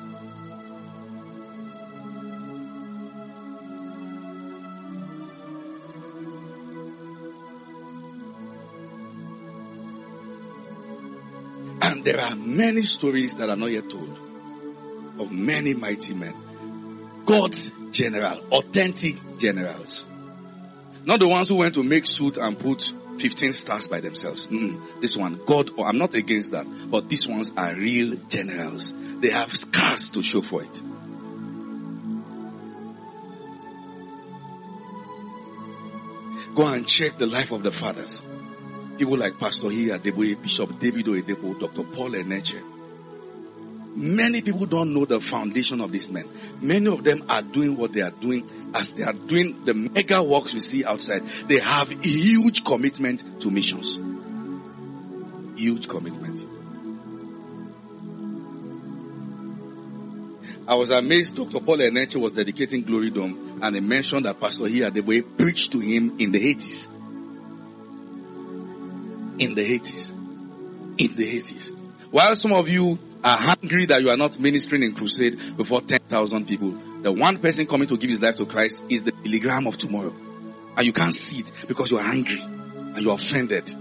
And there are many stories that are not yet told of many mighty men. God's general, authentic generals. Not the ones who went to make suit and put 15 stars by themselves. This one, God, I'm not against that. But these ones are real generals. They have scars to show for it. Go and check the life of the fathers. People like Pastor Hiya Adeboye, Bishop David Oyedepo, Dr. Paul Eneche. Many people don't know the foundation of these men. Many of them are doing what they are doing as they are doing the mega works we see outside. They have huge commitment to missions. Huge commitment. I was amazed Dr. Paul Eneche was dedicating Glory Dome and he mentioned that Pastor Hiya Adeboye preached to him in the 80s. In the 80s. In the 80s. While some of you are hungry that you are not ministering in crusade before 10,000 people, the one person coming to give his life to Christ is the milligram of tomorrow. And you can't see it because you are angry and you are offended.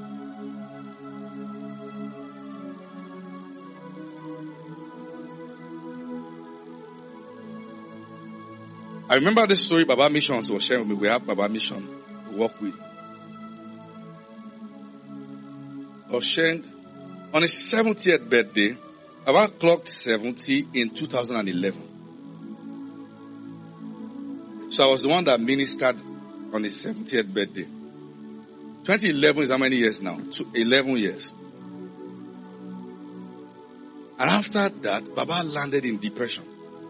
I remember the story Baba Missions was sharing with me. We have Baba Mission to work with. Was sharing on his 70th birthday. Baba clocked 70 in 2011. So I was the one that ministered on his 70th birthday. 2011 is how many years now? 11 years. And after that, Baba landed in depression.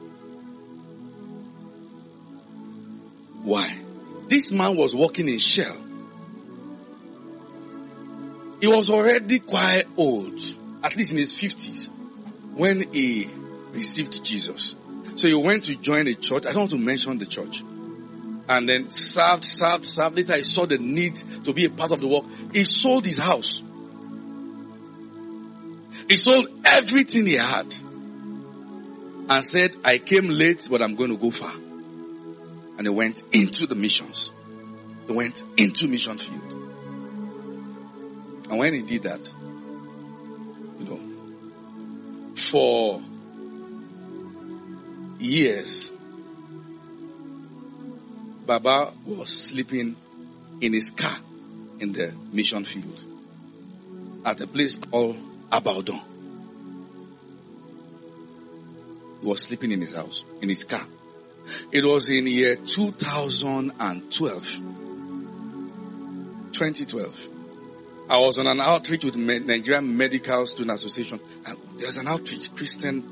Why? This man was working in Shell. He was already quite old, at least in his 50s, when he received Jesus. So he went to join a church. I don't want to mention the church. And then served. Later he saw the need to be a part of the work. He sold his house. He sold everything he had. And said, I came late, but I'm going to go far. And he went into the missions. He went into mission field. And when he did that, for years, Baba was sleeping in his car in the mission field at a place called Abaudon. He was sleeping in his house, in his car. It was in the year 2012. I was on an outreach with Nigerian Medical Student Association, and there's an outreach, Christian.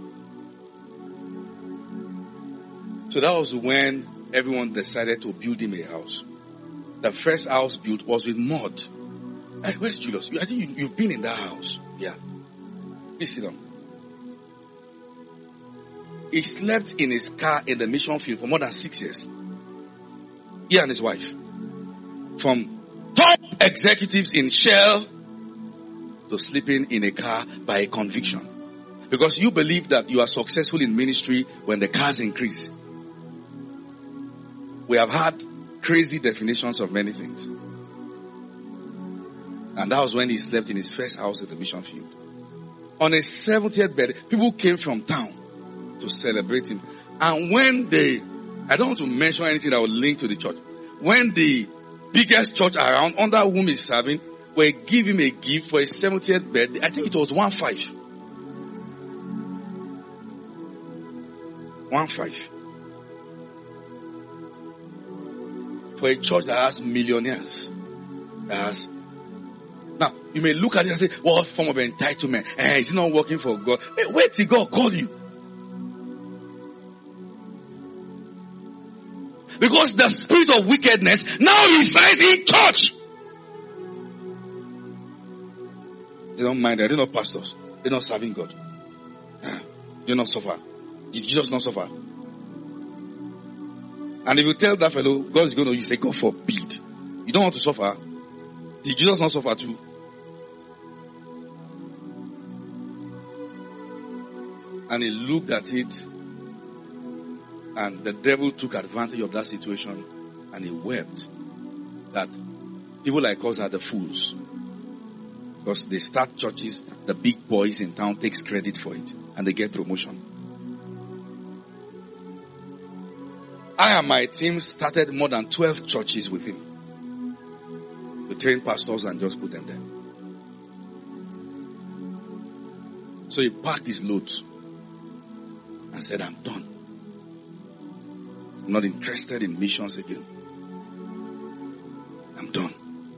So that was when everyone decided to build him a house. The first house built was with mud. Hey, where's Julius? I think you've been in that house. Yeah. Please sit down. He slept in his car in the mission field for more than 6 years. He and his wife. From top executives in Shell to sleeping in a car by a conviction. Because you believe that you are successful in ministry when the cars increase. We have had crazy definitions of many things. And that was when he slept in his first house at the mission field. On his 70th birthday, people came from town to celebrate him. And when I don't want to mention anything that will link to the church. When the biggest church around, under whom he's serving, were give him a gift for his 70th birthday, I think it was 1.5. 1.5. For a church that has millionaires. Now, You may look at it and say, what form of entitlement? Is it not working for God? Hey, wait till God call you. Because the spirit of wickedness now resides in church. They don't mind. They're not pastors. They're not serving God. They not suffer. Did Jesus not suffer? And if you tell that fellow, God is going to, you say, God forbid. You don't want to suffer. Did Jesus not suffer too? And he looked at it, and the devil took advantage of that situation, and he wept that people like us are the fools. Because they start churches, the big boys in town takes credit for it, and they get promotion. I and my team started more than 12 churches with him. We trained pastors and just put them there. So he packed his load and said, I'm done. I'm not interested in missions again. I'm done.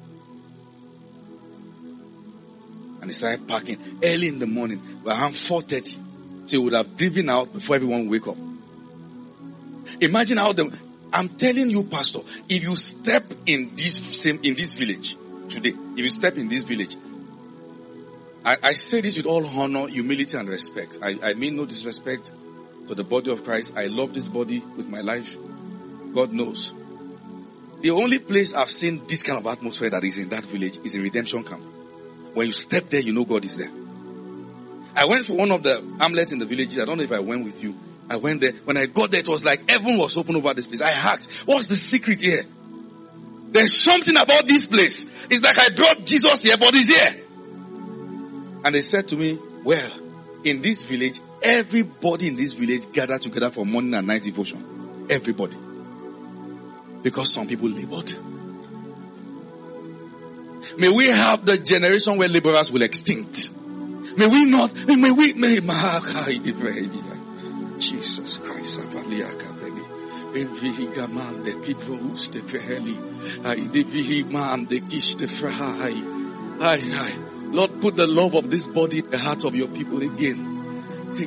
And he started packing early in the morning, around 4:30. So he would have driven out before everyone wake up. Imagine how I'm telling you, Pastor, if you step in this village today, if you step in this village, I say this with all honor, humility, and respect. I mean no disrespect to the body of Christ. I love this body with my life. God knows. The only place I've seen this kind of atmosphere that is in that village is a redemption camp. When you step there, you know God is there. I went for one of the hamlets in the villages. I don't know if I went with you. I went there. When I got there, it was like heaven was open over this place. I asked, what's the secret here? There's something about this place. It's like I brought Jesus here, but he's here. And they said to me, well, in this village, everybody in this village gathered together for morning and night devotion. Everybody. Because some people labored. May we have the generation where laborers will extinct. May we not, Jesus Christ, Lord, put the love of this body in the heart of your people again.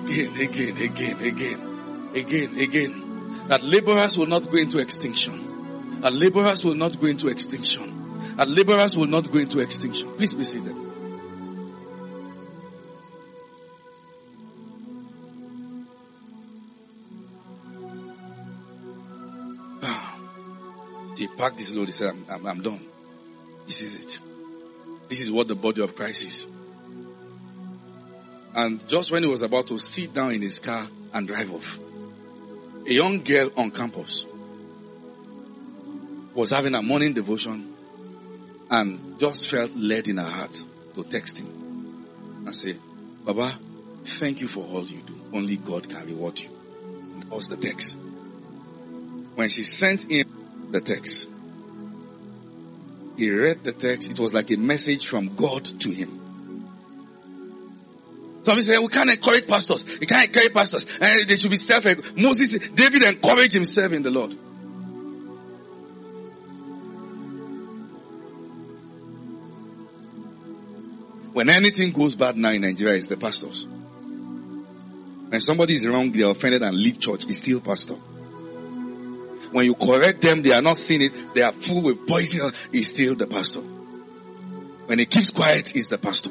Again. That laborers will not go into extinction. That laborers will not go into extinction. That laborers will not go into extinction. Please be seated. He packed this load. He said, I'm done. This is it. This is what the body of Christ is. And just when he was about to sit down in his car and drive off, a young girl on campus was having a morning devotion and just felt led in her heart to text him and say, Baba, thank you for all you do. Only God can reward you. And that was the text. When she sent him the text, he read the text. It was like a message from God to him. Some people say, we can't encourage pastors. We can't encourage pastors. And they should be David encouraged himself in the Lord. When anything goes bad now in Nigeria, it's the pastors. When somebody is wrong, they are offended and leave church, it's still pastor. When you correct them, they are not seeing it. They are full with poison. It's still the pastor. When he keeps quiet, it's the pastor.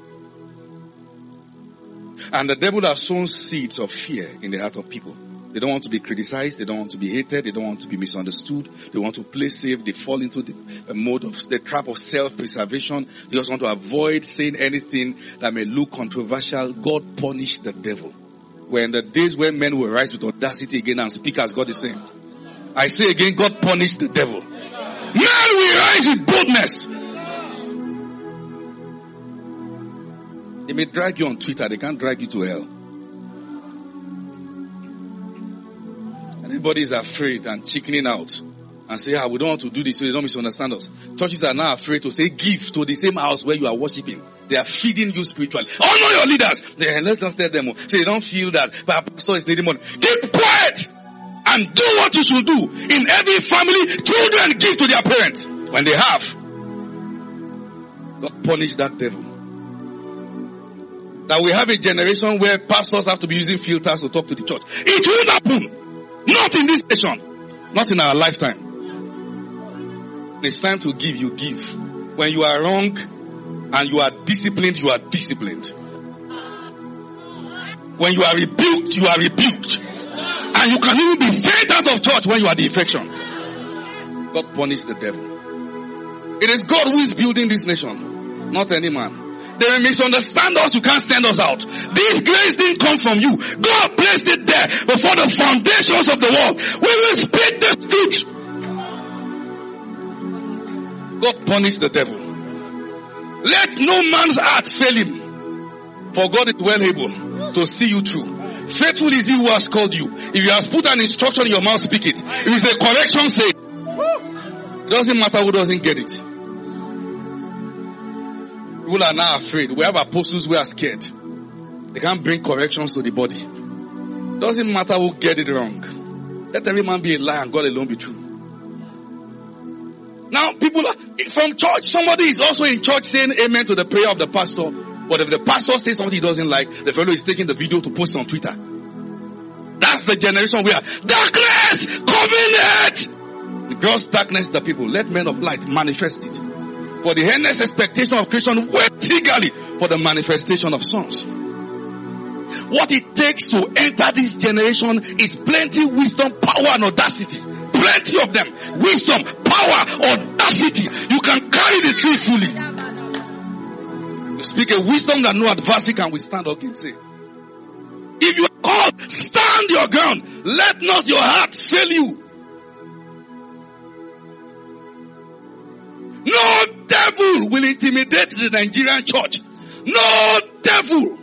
And the devil has sown seeds of fear in the heart of people. They don't want to be criticized. They don't want to be hated. They don't want to be misunderstood. They want to play safe. They fall into the mode of the trap of self-preservation. They just want to avoid saying anything that may look controversial. God punished the devil. We're in the days when men will rise with audacity again and speak as God is saying. I say again, God punished the devil. Men will rise with boldness. They may drag you on Twitter. They can't drag you to hell. Everybody is afraid and chickening out and say, we don't want to do this so they don't misunderstand us. Churches are now afraid to say give to the same house where you are worshiping. They are feeding you spiritually. Honor your leaders. Let's not tell them. So you don't feel that pastor is needing money. Keep quiet and do what you should do. In every family, children give to their parents when they have. God punish that devil. That we have a generation where pastors have to be using filters to talk to the church. It won't happen. Not in this nation. Not in our lifetime. It's time to give, you give. When you are wrong and you are disciplined, you are disciplined. When you are rebuked, you are rebuked. And you can even be sent out of church when you are the infection. God punish the devil. It is God who is building this nation, not any man. They may misunderstand us, you can't send us out. This grace didn't come from you. God placed it there before the foundations of the world. We will speak the truth. God punish the devil. Let no man's heart fail him. For God is well able to see you through. Faithful is he who has called you. If he has put an instruction in your mouth, speak it. If it's a correction, say it. It doesn't matter who doesn't get it. People are now afraid. We have apostles who are scared. They can't bring corrections to the body. It doesn't matter who get it wrong. Let every man be a liar and God alone be true. Now people are, from church, somebody is also in church saying amen to the prayer of the pastor. But if the pastor says something he doesn't like, the fellow is taking the video to post on Twitter. That's the generation we are. Darkness! Covenant! The gross darkness the people. Let men of light manifest it. For the earnest expectation of creation, wait eagerly for the manifestation of sons. What it takes to enter this generation is plenty wisdom, power, and audacity. Plenty of them. Wisdom, power, audacity. You can carry the tree fully. You speak a wisdom that no adversary can withstand or can say. If you are called, stand your ground. Let not your heart fail you. No devil will intimidate the Nigerian church. No devil.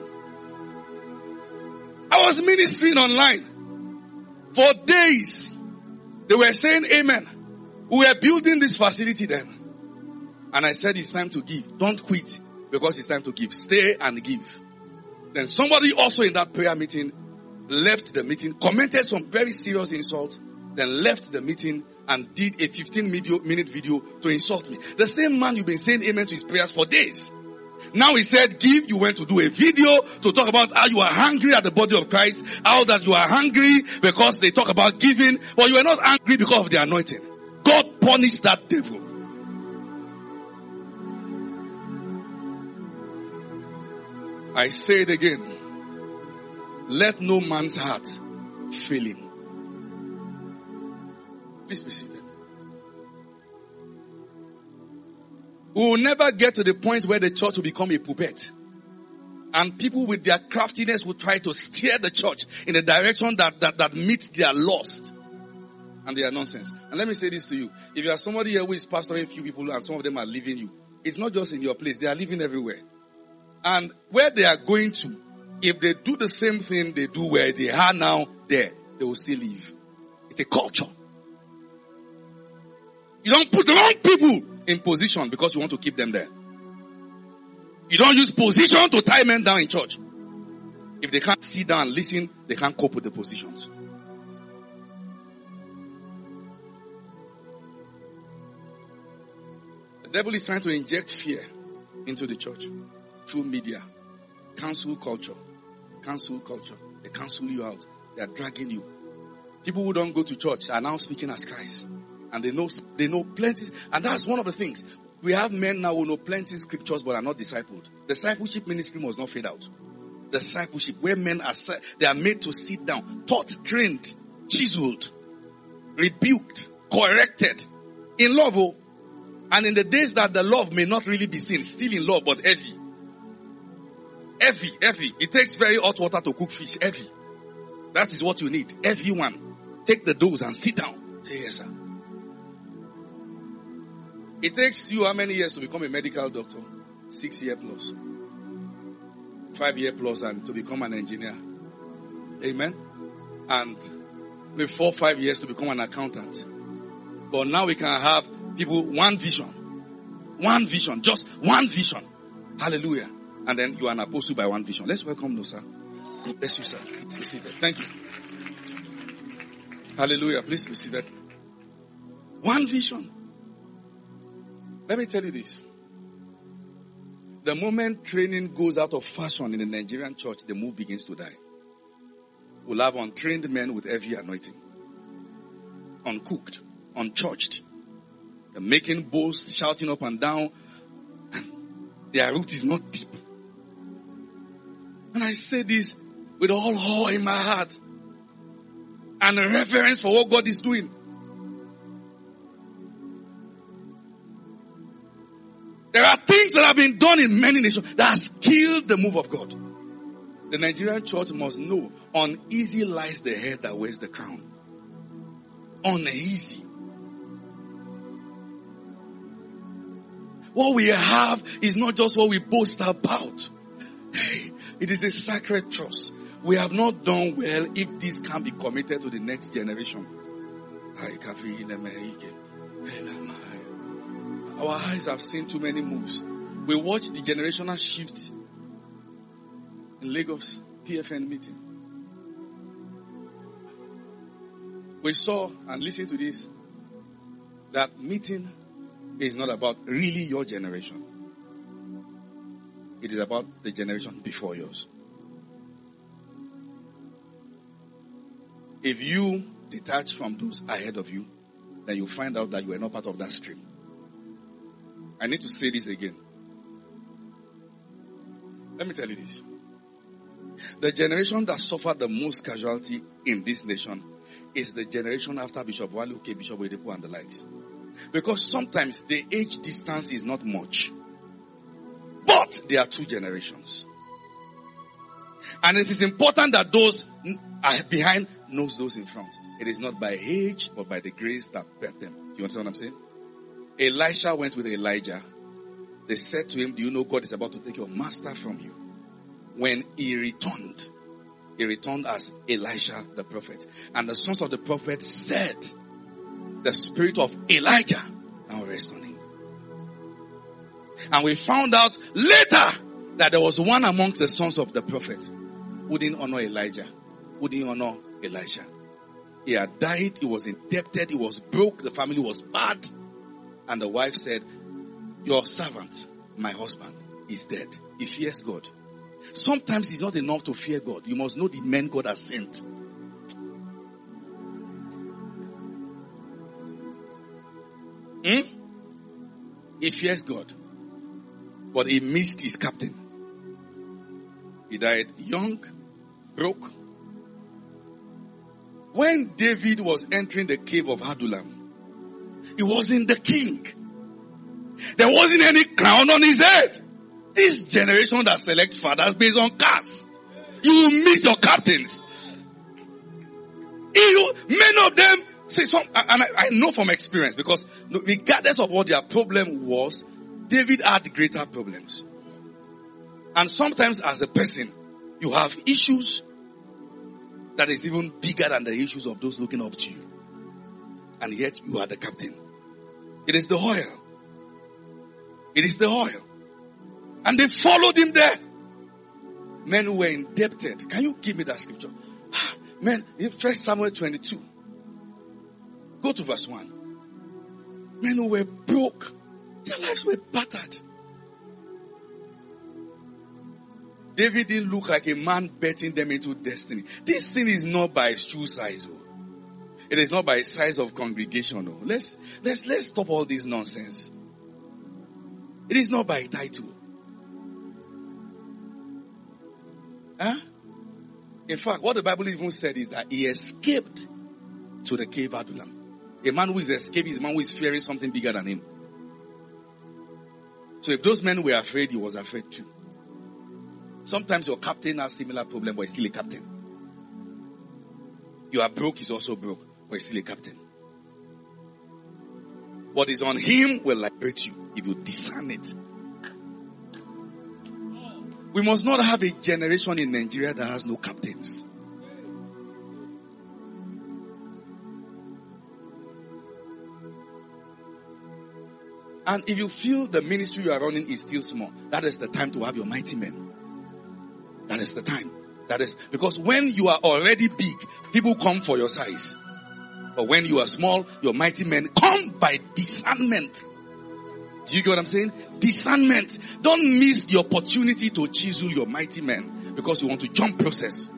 I was ministering online for days. They were saying amen. We were building this facility then. And I said it's time to give. Don't quit because it's time to give. Stay and give. Then somebody also in that prayer meeting left the meeting, commented some very serious insults, then left the meeting and did a 15-minute video to insult me. The same man you've been saying amen to his prayers for days. Now he said give, you went to do a video to talk about how you are hungry at the body of Christ, how that you are hungry because they talk about giving, but you are not angry because of the anointing. God punished that devil. I say it again. Let no man's heart fail him. Please be seated. We will never get to the point where the church will become a puppet. And people with their craftiness will try to steer the church in a direction that meets their lust and their nonsense. And let me say this to you. If you are somebody here who is pastoring a few people and some of them are leaving you, it's not just in your place. They are living everywhere. And where they are going to, if they do the same thing they do where they are now there, they will still leave. It's a culture. You don't put the wrong people in position because you want to keep them there. You don't use position to tie men down in church. If they can't sit down and listen, they can't cope with the positions. The devil is trying to inject fear into the church through media. Cancel culture. Cancel culture. They cancel you out. They are dragging you. People who don't go to church are now speaking as Christ. And they know plenty. And that's one of the things. We have men now who know plenty scriptures but are not discipled. Discipleship ministry must not fade out. Discipleship, where men they are made to sit down, taught, trained, chiseled, rebuked, corrected, in love. Oh. And in the days that the love may not really be seen, still in love but heavy. Heavy. It takes very hot water to cook fish. Heavy. That is what you need. Everyone. Take the dose and sit down. Say yes, sir. It takes you how many years to become a medical doctor? 6 years plus. 5 years plus and to become an engineer. Amen. And maybe 4 or 5 years to become an accountant. But now we can have people, one vision. Just one vision. Hallelujah. And then you are an apostle by one vision. Let's welcome you, sir. God bless you, sir. Please be seated. Thank you. Hallelujah. Please be seated. One vision. Let me tell you this. The moment training goes out of fashion in the Nigerian church, the move begins to die. We'll have untrained men with heavy anointing. Uncooked, unchurched. They're making boasts, shouting up and down. Their root is not deep. And I say this with all awe in my heart. And a reverence for what God is doing. There are things that have been done in many nations that has killed the move of God. The Nigerian church must know, uneasy lies the head that wears the crown. Uneasy. What we have is not just what we boast about. It is a sacred trust. We have not done well if this can be committed to the next generation. Our eyes have seen too many moves. We watched the generational shift in Lagos PFN meeting. We saw and listened to this, that meeting is not about really your generation. It is about the generation before yours. If you detach from those ahead of you, then you find out that you are not part of that stream. I need to say this again. Let me tell you this. The generation that suffered the most casualty in this nation is the generation after Bishop Waluke, Bishop Oyedepo and the likes. Because sometimes the age distance is not much. But there are two generations. And it is important that those are behind knows those in front. It is not by age, but by the grace that brought them. You understand what I'm saying? Elisha went with Elijah. They said to him, do you know God is about to take your master from you? When he returned as Elisha the prophet. And the sons of the prophet said, the spirit of Elijah now rests on him. And we found out later that there was one amongst the sons of the prophet who didn't honor Elijah, who didn't honor Elisha. He had died, he was indebted, he was broke, the family was bad. And the wife said, your servant, my husband, is dead. He fears God. Sometimes it's not enough to fear God. You must know the men God has sent. He fears God. But he missed his captain. He died young, broke. When David was entering the cave of Adullam, he wasn't the king. There wasn't any crown on his head. This generation that selects fathers based on caste, you will miss your captains. Many of them say some, and I know from experience, because regardless of what their problem was, David had greater problems. And sometimes as a person, you have issues that is even bigger than the issues of those looking up to you. And yet you are the captain. It is the oil. It is the oil. And they followed him there. Men who were indebted. Can you give me that scripture? Men, in 1 Samuel 22. Go to verse 1. Men who were broke. Their lives were battered. David didn't look like a man betting them into destiny. This thing is not by shoe size. It is not by size of congregation. Let's stop all this nonsense. It is not by title. In fact, what the Bible even said is that he escaped to the cave Adullam. A man who is escaping is a man who is fearing something bigger than him. So if those men were afraid, he was afraid too. Sometimes your captain has similar problem, but he's still a captain. You are broke, he's also broke, but he's still a captain. What is on him will liberate you if you discern it. We must not have a generation in Nigeria that has no captains. And if you feel the ministry you are running is still small, that is the time to have your mighty men. That is the time. That is because when you are already big, people come for your size. But when you are small, your mighty men come by discernment. Do you get what I'm saying? Discernment. Don't miss the opportunity to chisel your mighty men because you want to jump process.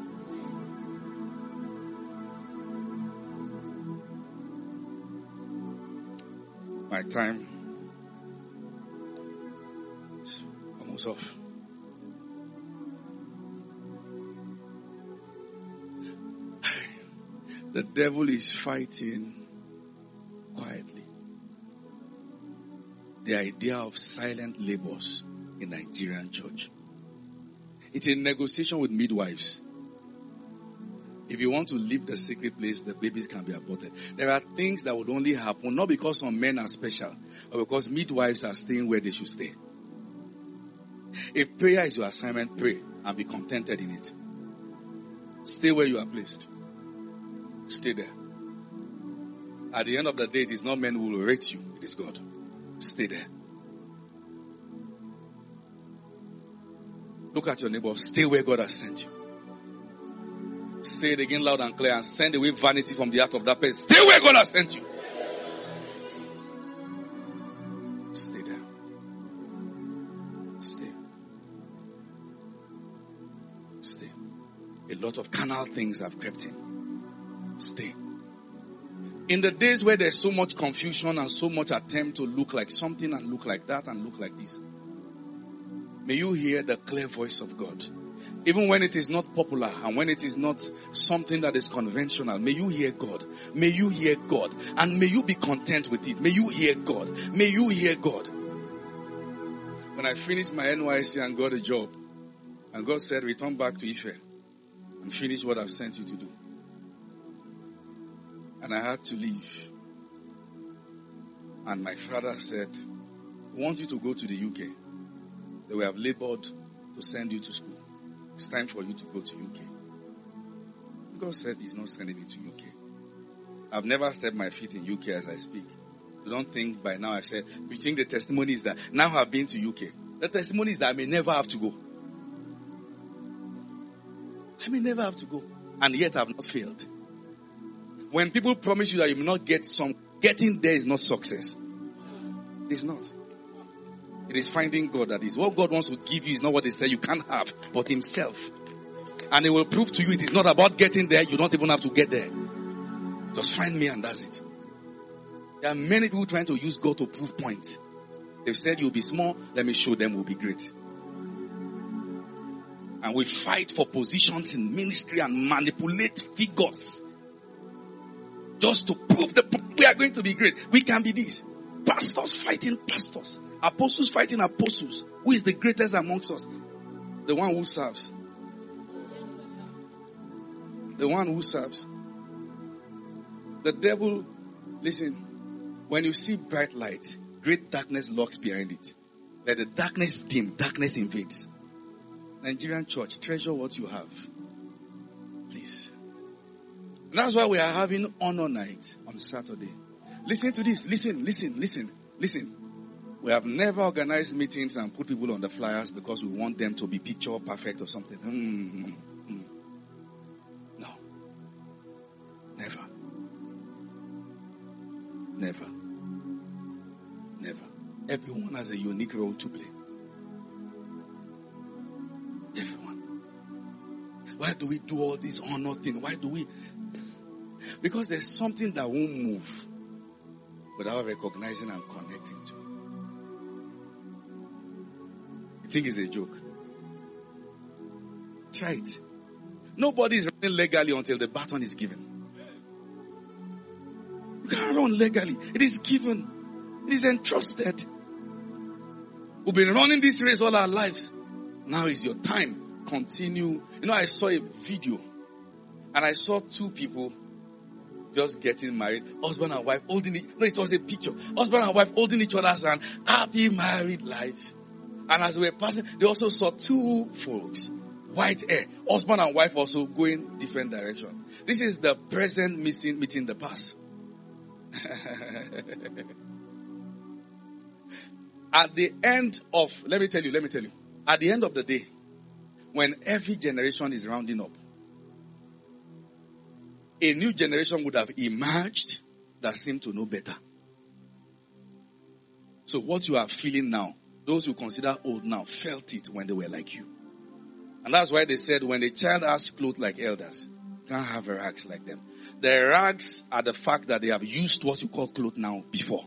My time is almost off. The devil is fighting quietly. The idea of silent labors in Nigerian church. It's a negotiation with midwives. If you want to leave the secret place, the babies can be aborted. There are things that would only happen, not because some men are special, but because midwives are staying where they should stay. If prayer is your assignment, pray and be contented in it. Stay where you are placed. Stay there. At the end of the day, it is not men who will rate you, it is God. Stay there. Look at your neighbor. Stay where God has sent you. Say it again loud and clear and send away vanity from the heart of that person. Stay where God has sent you. Stay there. Stay. Stay. A lot of carnal things have crept in. Stay. In the days where there's so much confusion and so much attempt to look like something and look like that and look like this, may you hear the clear voice of God. Even when it is not popular and when it is not something that is conventional, may you hear God. May you hear God. And may you be content with it. May you hear God. May you hear God. When I finished my NYSC and got a job, and God said, return back to Ife and finish what I've sent you to do. And I had to leave. And my father said, we want you to go to the UK. They will have labored to send you to school. It's time for you to go to UK. God said he's not sending me to UK. I've never stepped my feet in UK as I speak. You don't think by now I've said, you think the testimony is that now I've been to UK. The testimony is that I may never have to go. I may never have to go. And yet I've not failed. When people promise you that you will not get some, getting there is not success. It's not. It is finding God that is. What God wants to give you is not what they say you can't have, but Himself. And He will prove to you it is not about getting there. You don't even have to get there. Just find me and that's it. There are many people trying to use God to prove points. They've said you'll be small. Let me show them we'll be great. And we fight for positions in ministry and manipulate figures. Just to prove the point we are going to be great. We can be this. Pastors fighting pastors. Apostles fighting apostles. Who is the greatest amongst us? The one who serves. The one who serves. The devil, listen, when you see bright light, great darkness lurks behind it. Let the darkness dim, darkness invades. Nigerian church, treasure what you have. Please. And that's why we are having honor night on Saturday. Listen to this. Listen. We have never organized meetings and put people on the flyers because we want them to be picture perfect or something. No. Never. Everyone has a unique role to play. Everyone. Why do we do all this honor thing? Why do we? Because there's something that won't move without recognizing and connecting to it. You think it's a joke? Try it. Nobody is running legally until the baton is given. You can't run legally. It is given. It is entrusted. We've been running this race all our lives. Now is your time. Continue. You know, I saw a video and I saw two people just getting married. Husband and wife holding it. No, it was a picture. Husband and wife holding each other's hand. Happy married life. And as we were passing, they also saw two folks. White hair. Husband and wife also going different direction. This is the present meeting the past. At the end of, let me tell you, at the end of the day, when every generation is rounding up, a new generation would have emerged that seemed to know better. So what you are feeling now, those who consider old now felt it when they were like you. And that's why they said when a child has clothes like elders, can't have rags like them. The rags are the fact that they have used what you call clothes now before.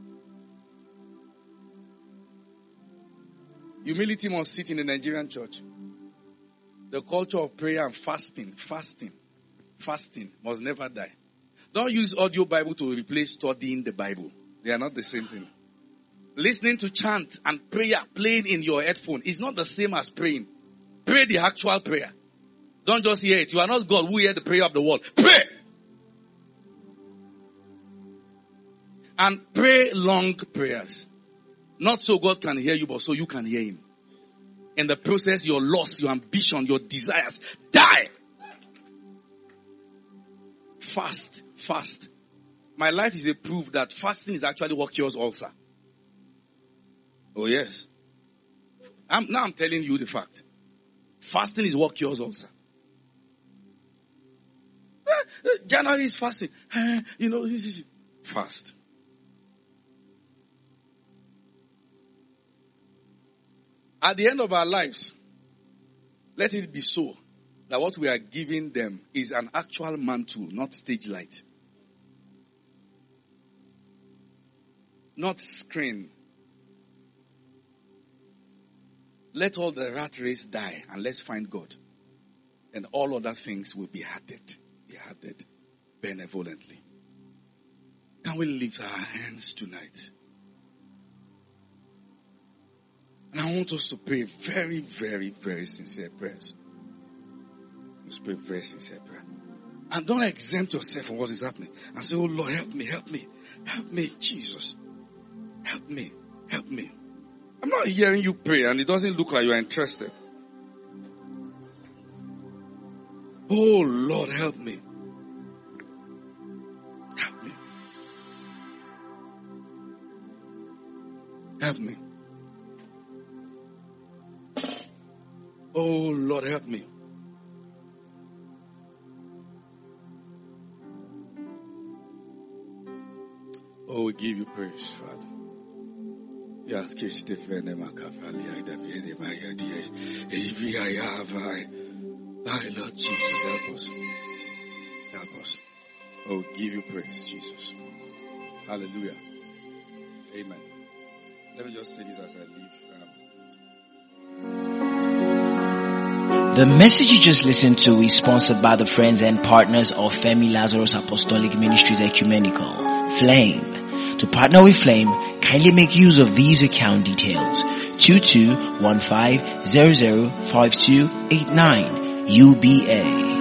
Humility must sit in the Nigerian church. The culture of prayer and fasting must never die. Don't use audio Bible to replace studying the Bible. They are not the same thing. Listening to chant and prayer playing in your headphone is not the same as praying. Pray the actual prayer. Don't just hear it. You are not God who hear the prayer of the world. Pray! And pray long prayers. Not so God can hear you, but so you can hear Him. In the process, your loss, your ambition, your desires die. Fast. My life is a proof that fasting is actually what cures ulcer. Oh yes. I'm telling you the fact. Fasting is what cures ulcer. January is fasting. Fast. At the end of our lives, let it be so that what we are giving them is an actual mantle, not stage light. Not screen. Let all the rat race die and let's find God. And all other things will be added benevolently. Can we lift our hands tonight? And I want us to pray very, very, very sincere prayers. Let's pray very sincere prayer. And don't exempt yourself from what is happening. And say, oh Lord, help me, Jesus. Help me. I'm not hearing you pray and it doesn't look like you are interested. Oh Lord, help me. Help me. Oh Lord, help me. Oh, we give you praise, Father. Lord Jesus, help us. Oh, give you praise, Jesus. Hallelujah. Amen. Let me just say this as I leave. The message you just listened to is sponsored by the friends and partners of Femi Lazarus Apostolic Ministries Ecumenical, Flame. To partner with Flame, kindly make use of these account details. 2215005289 UBA.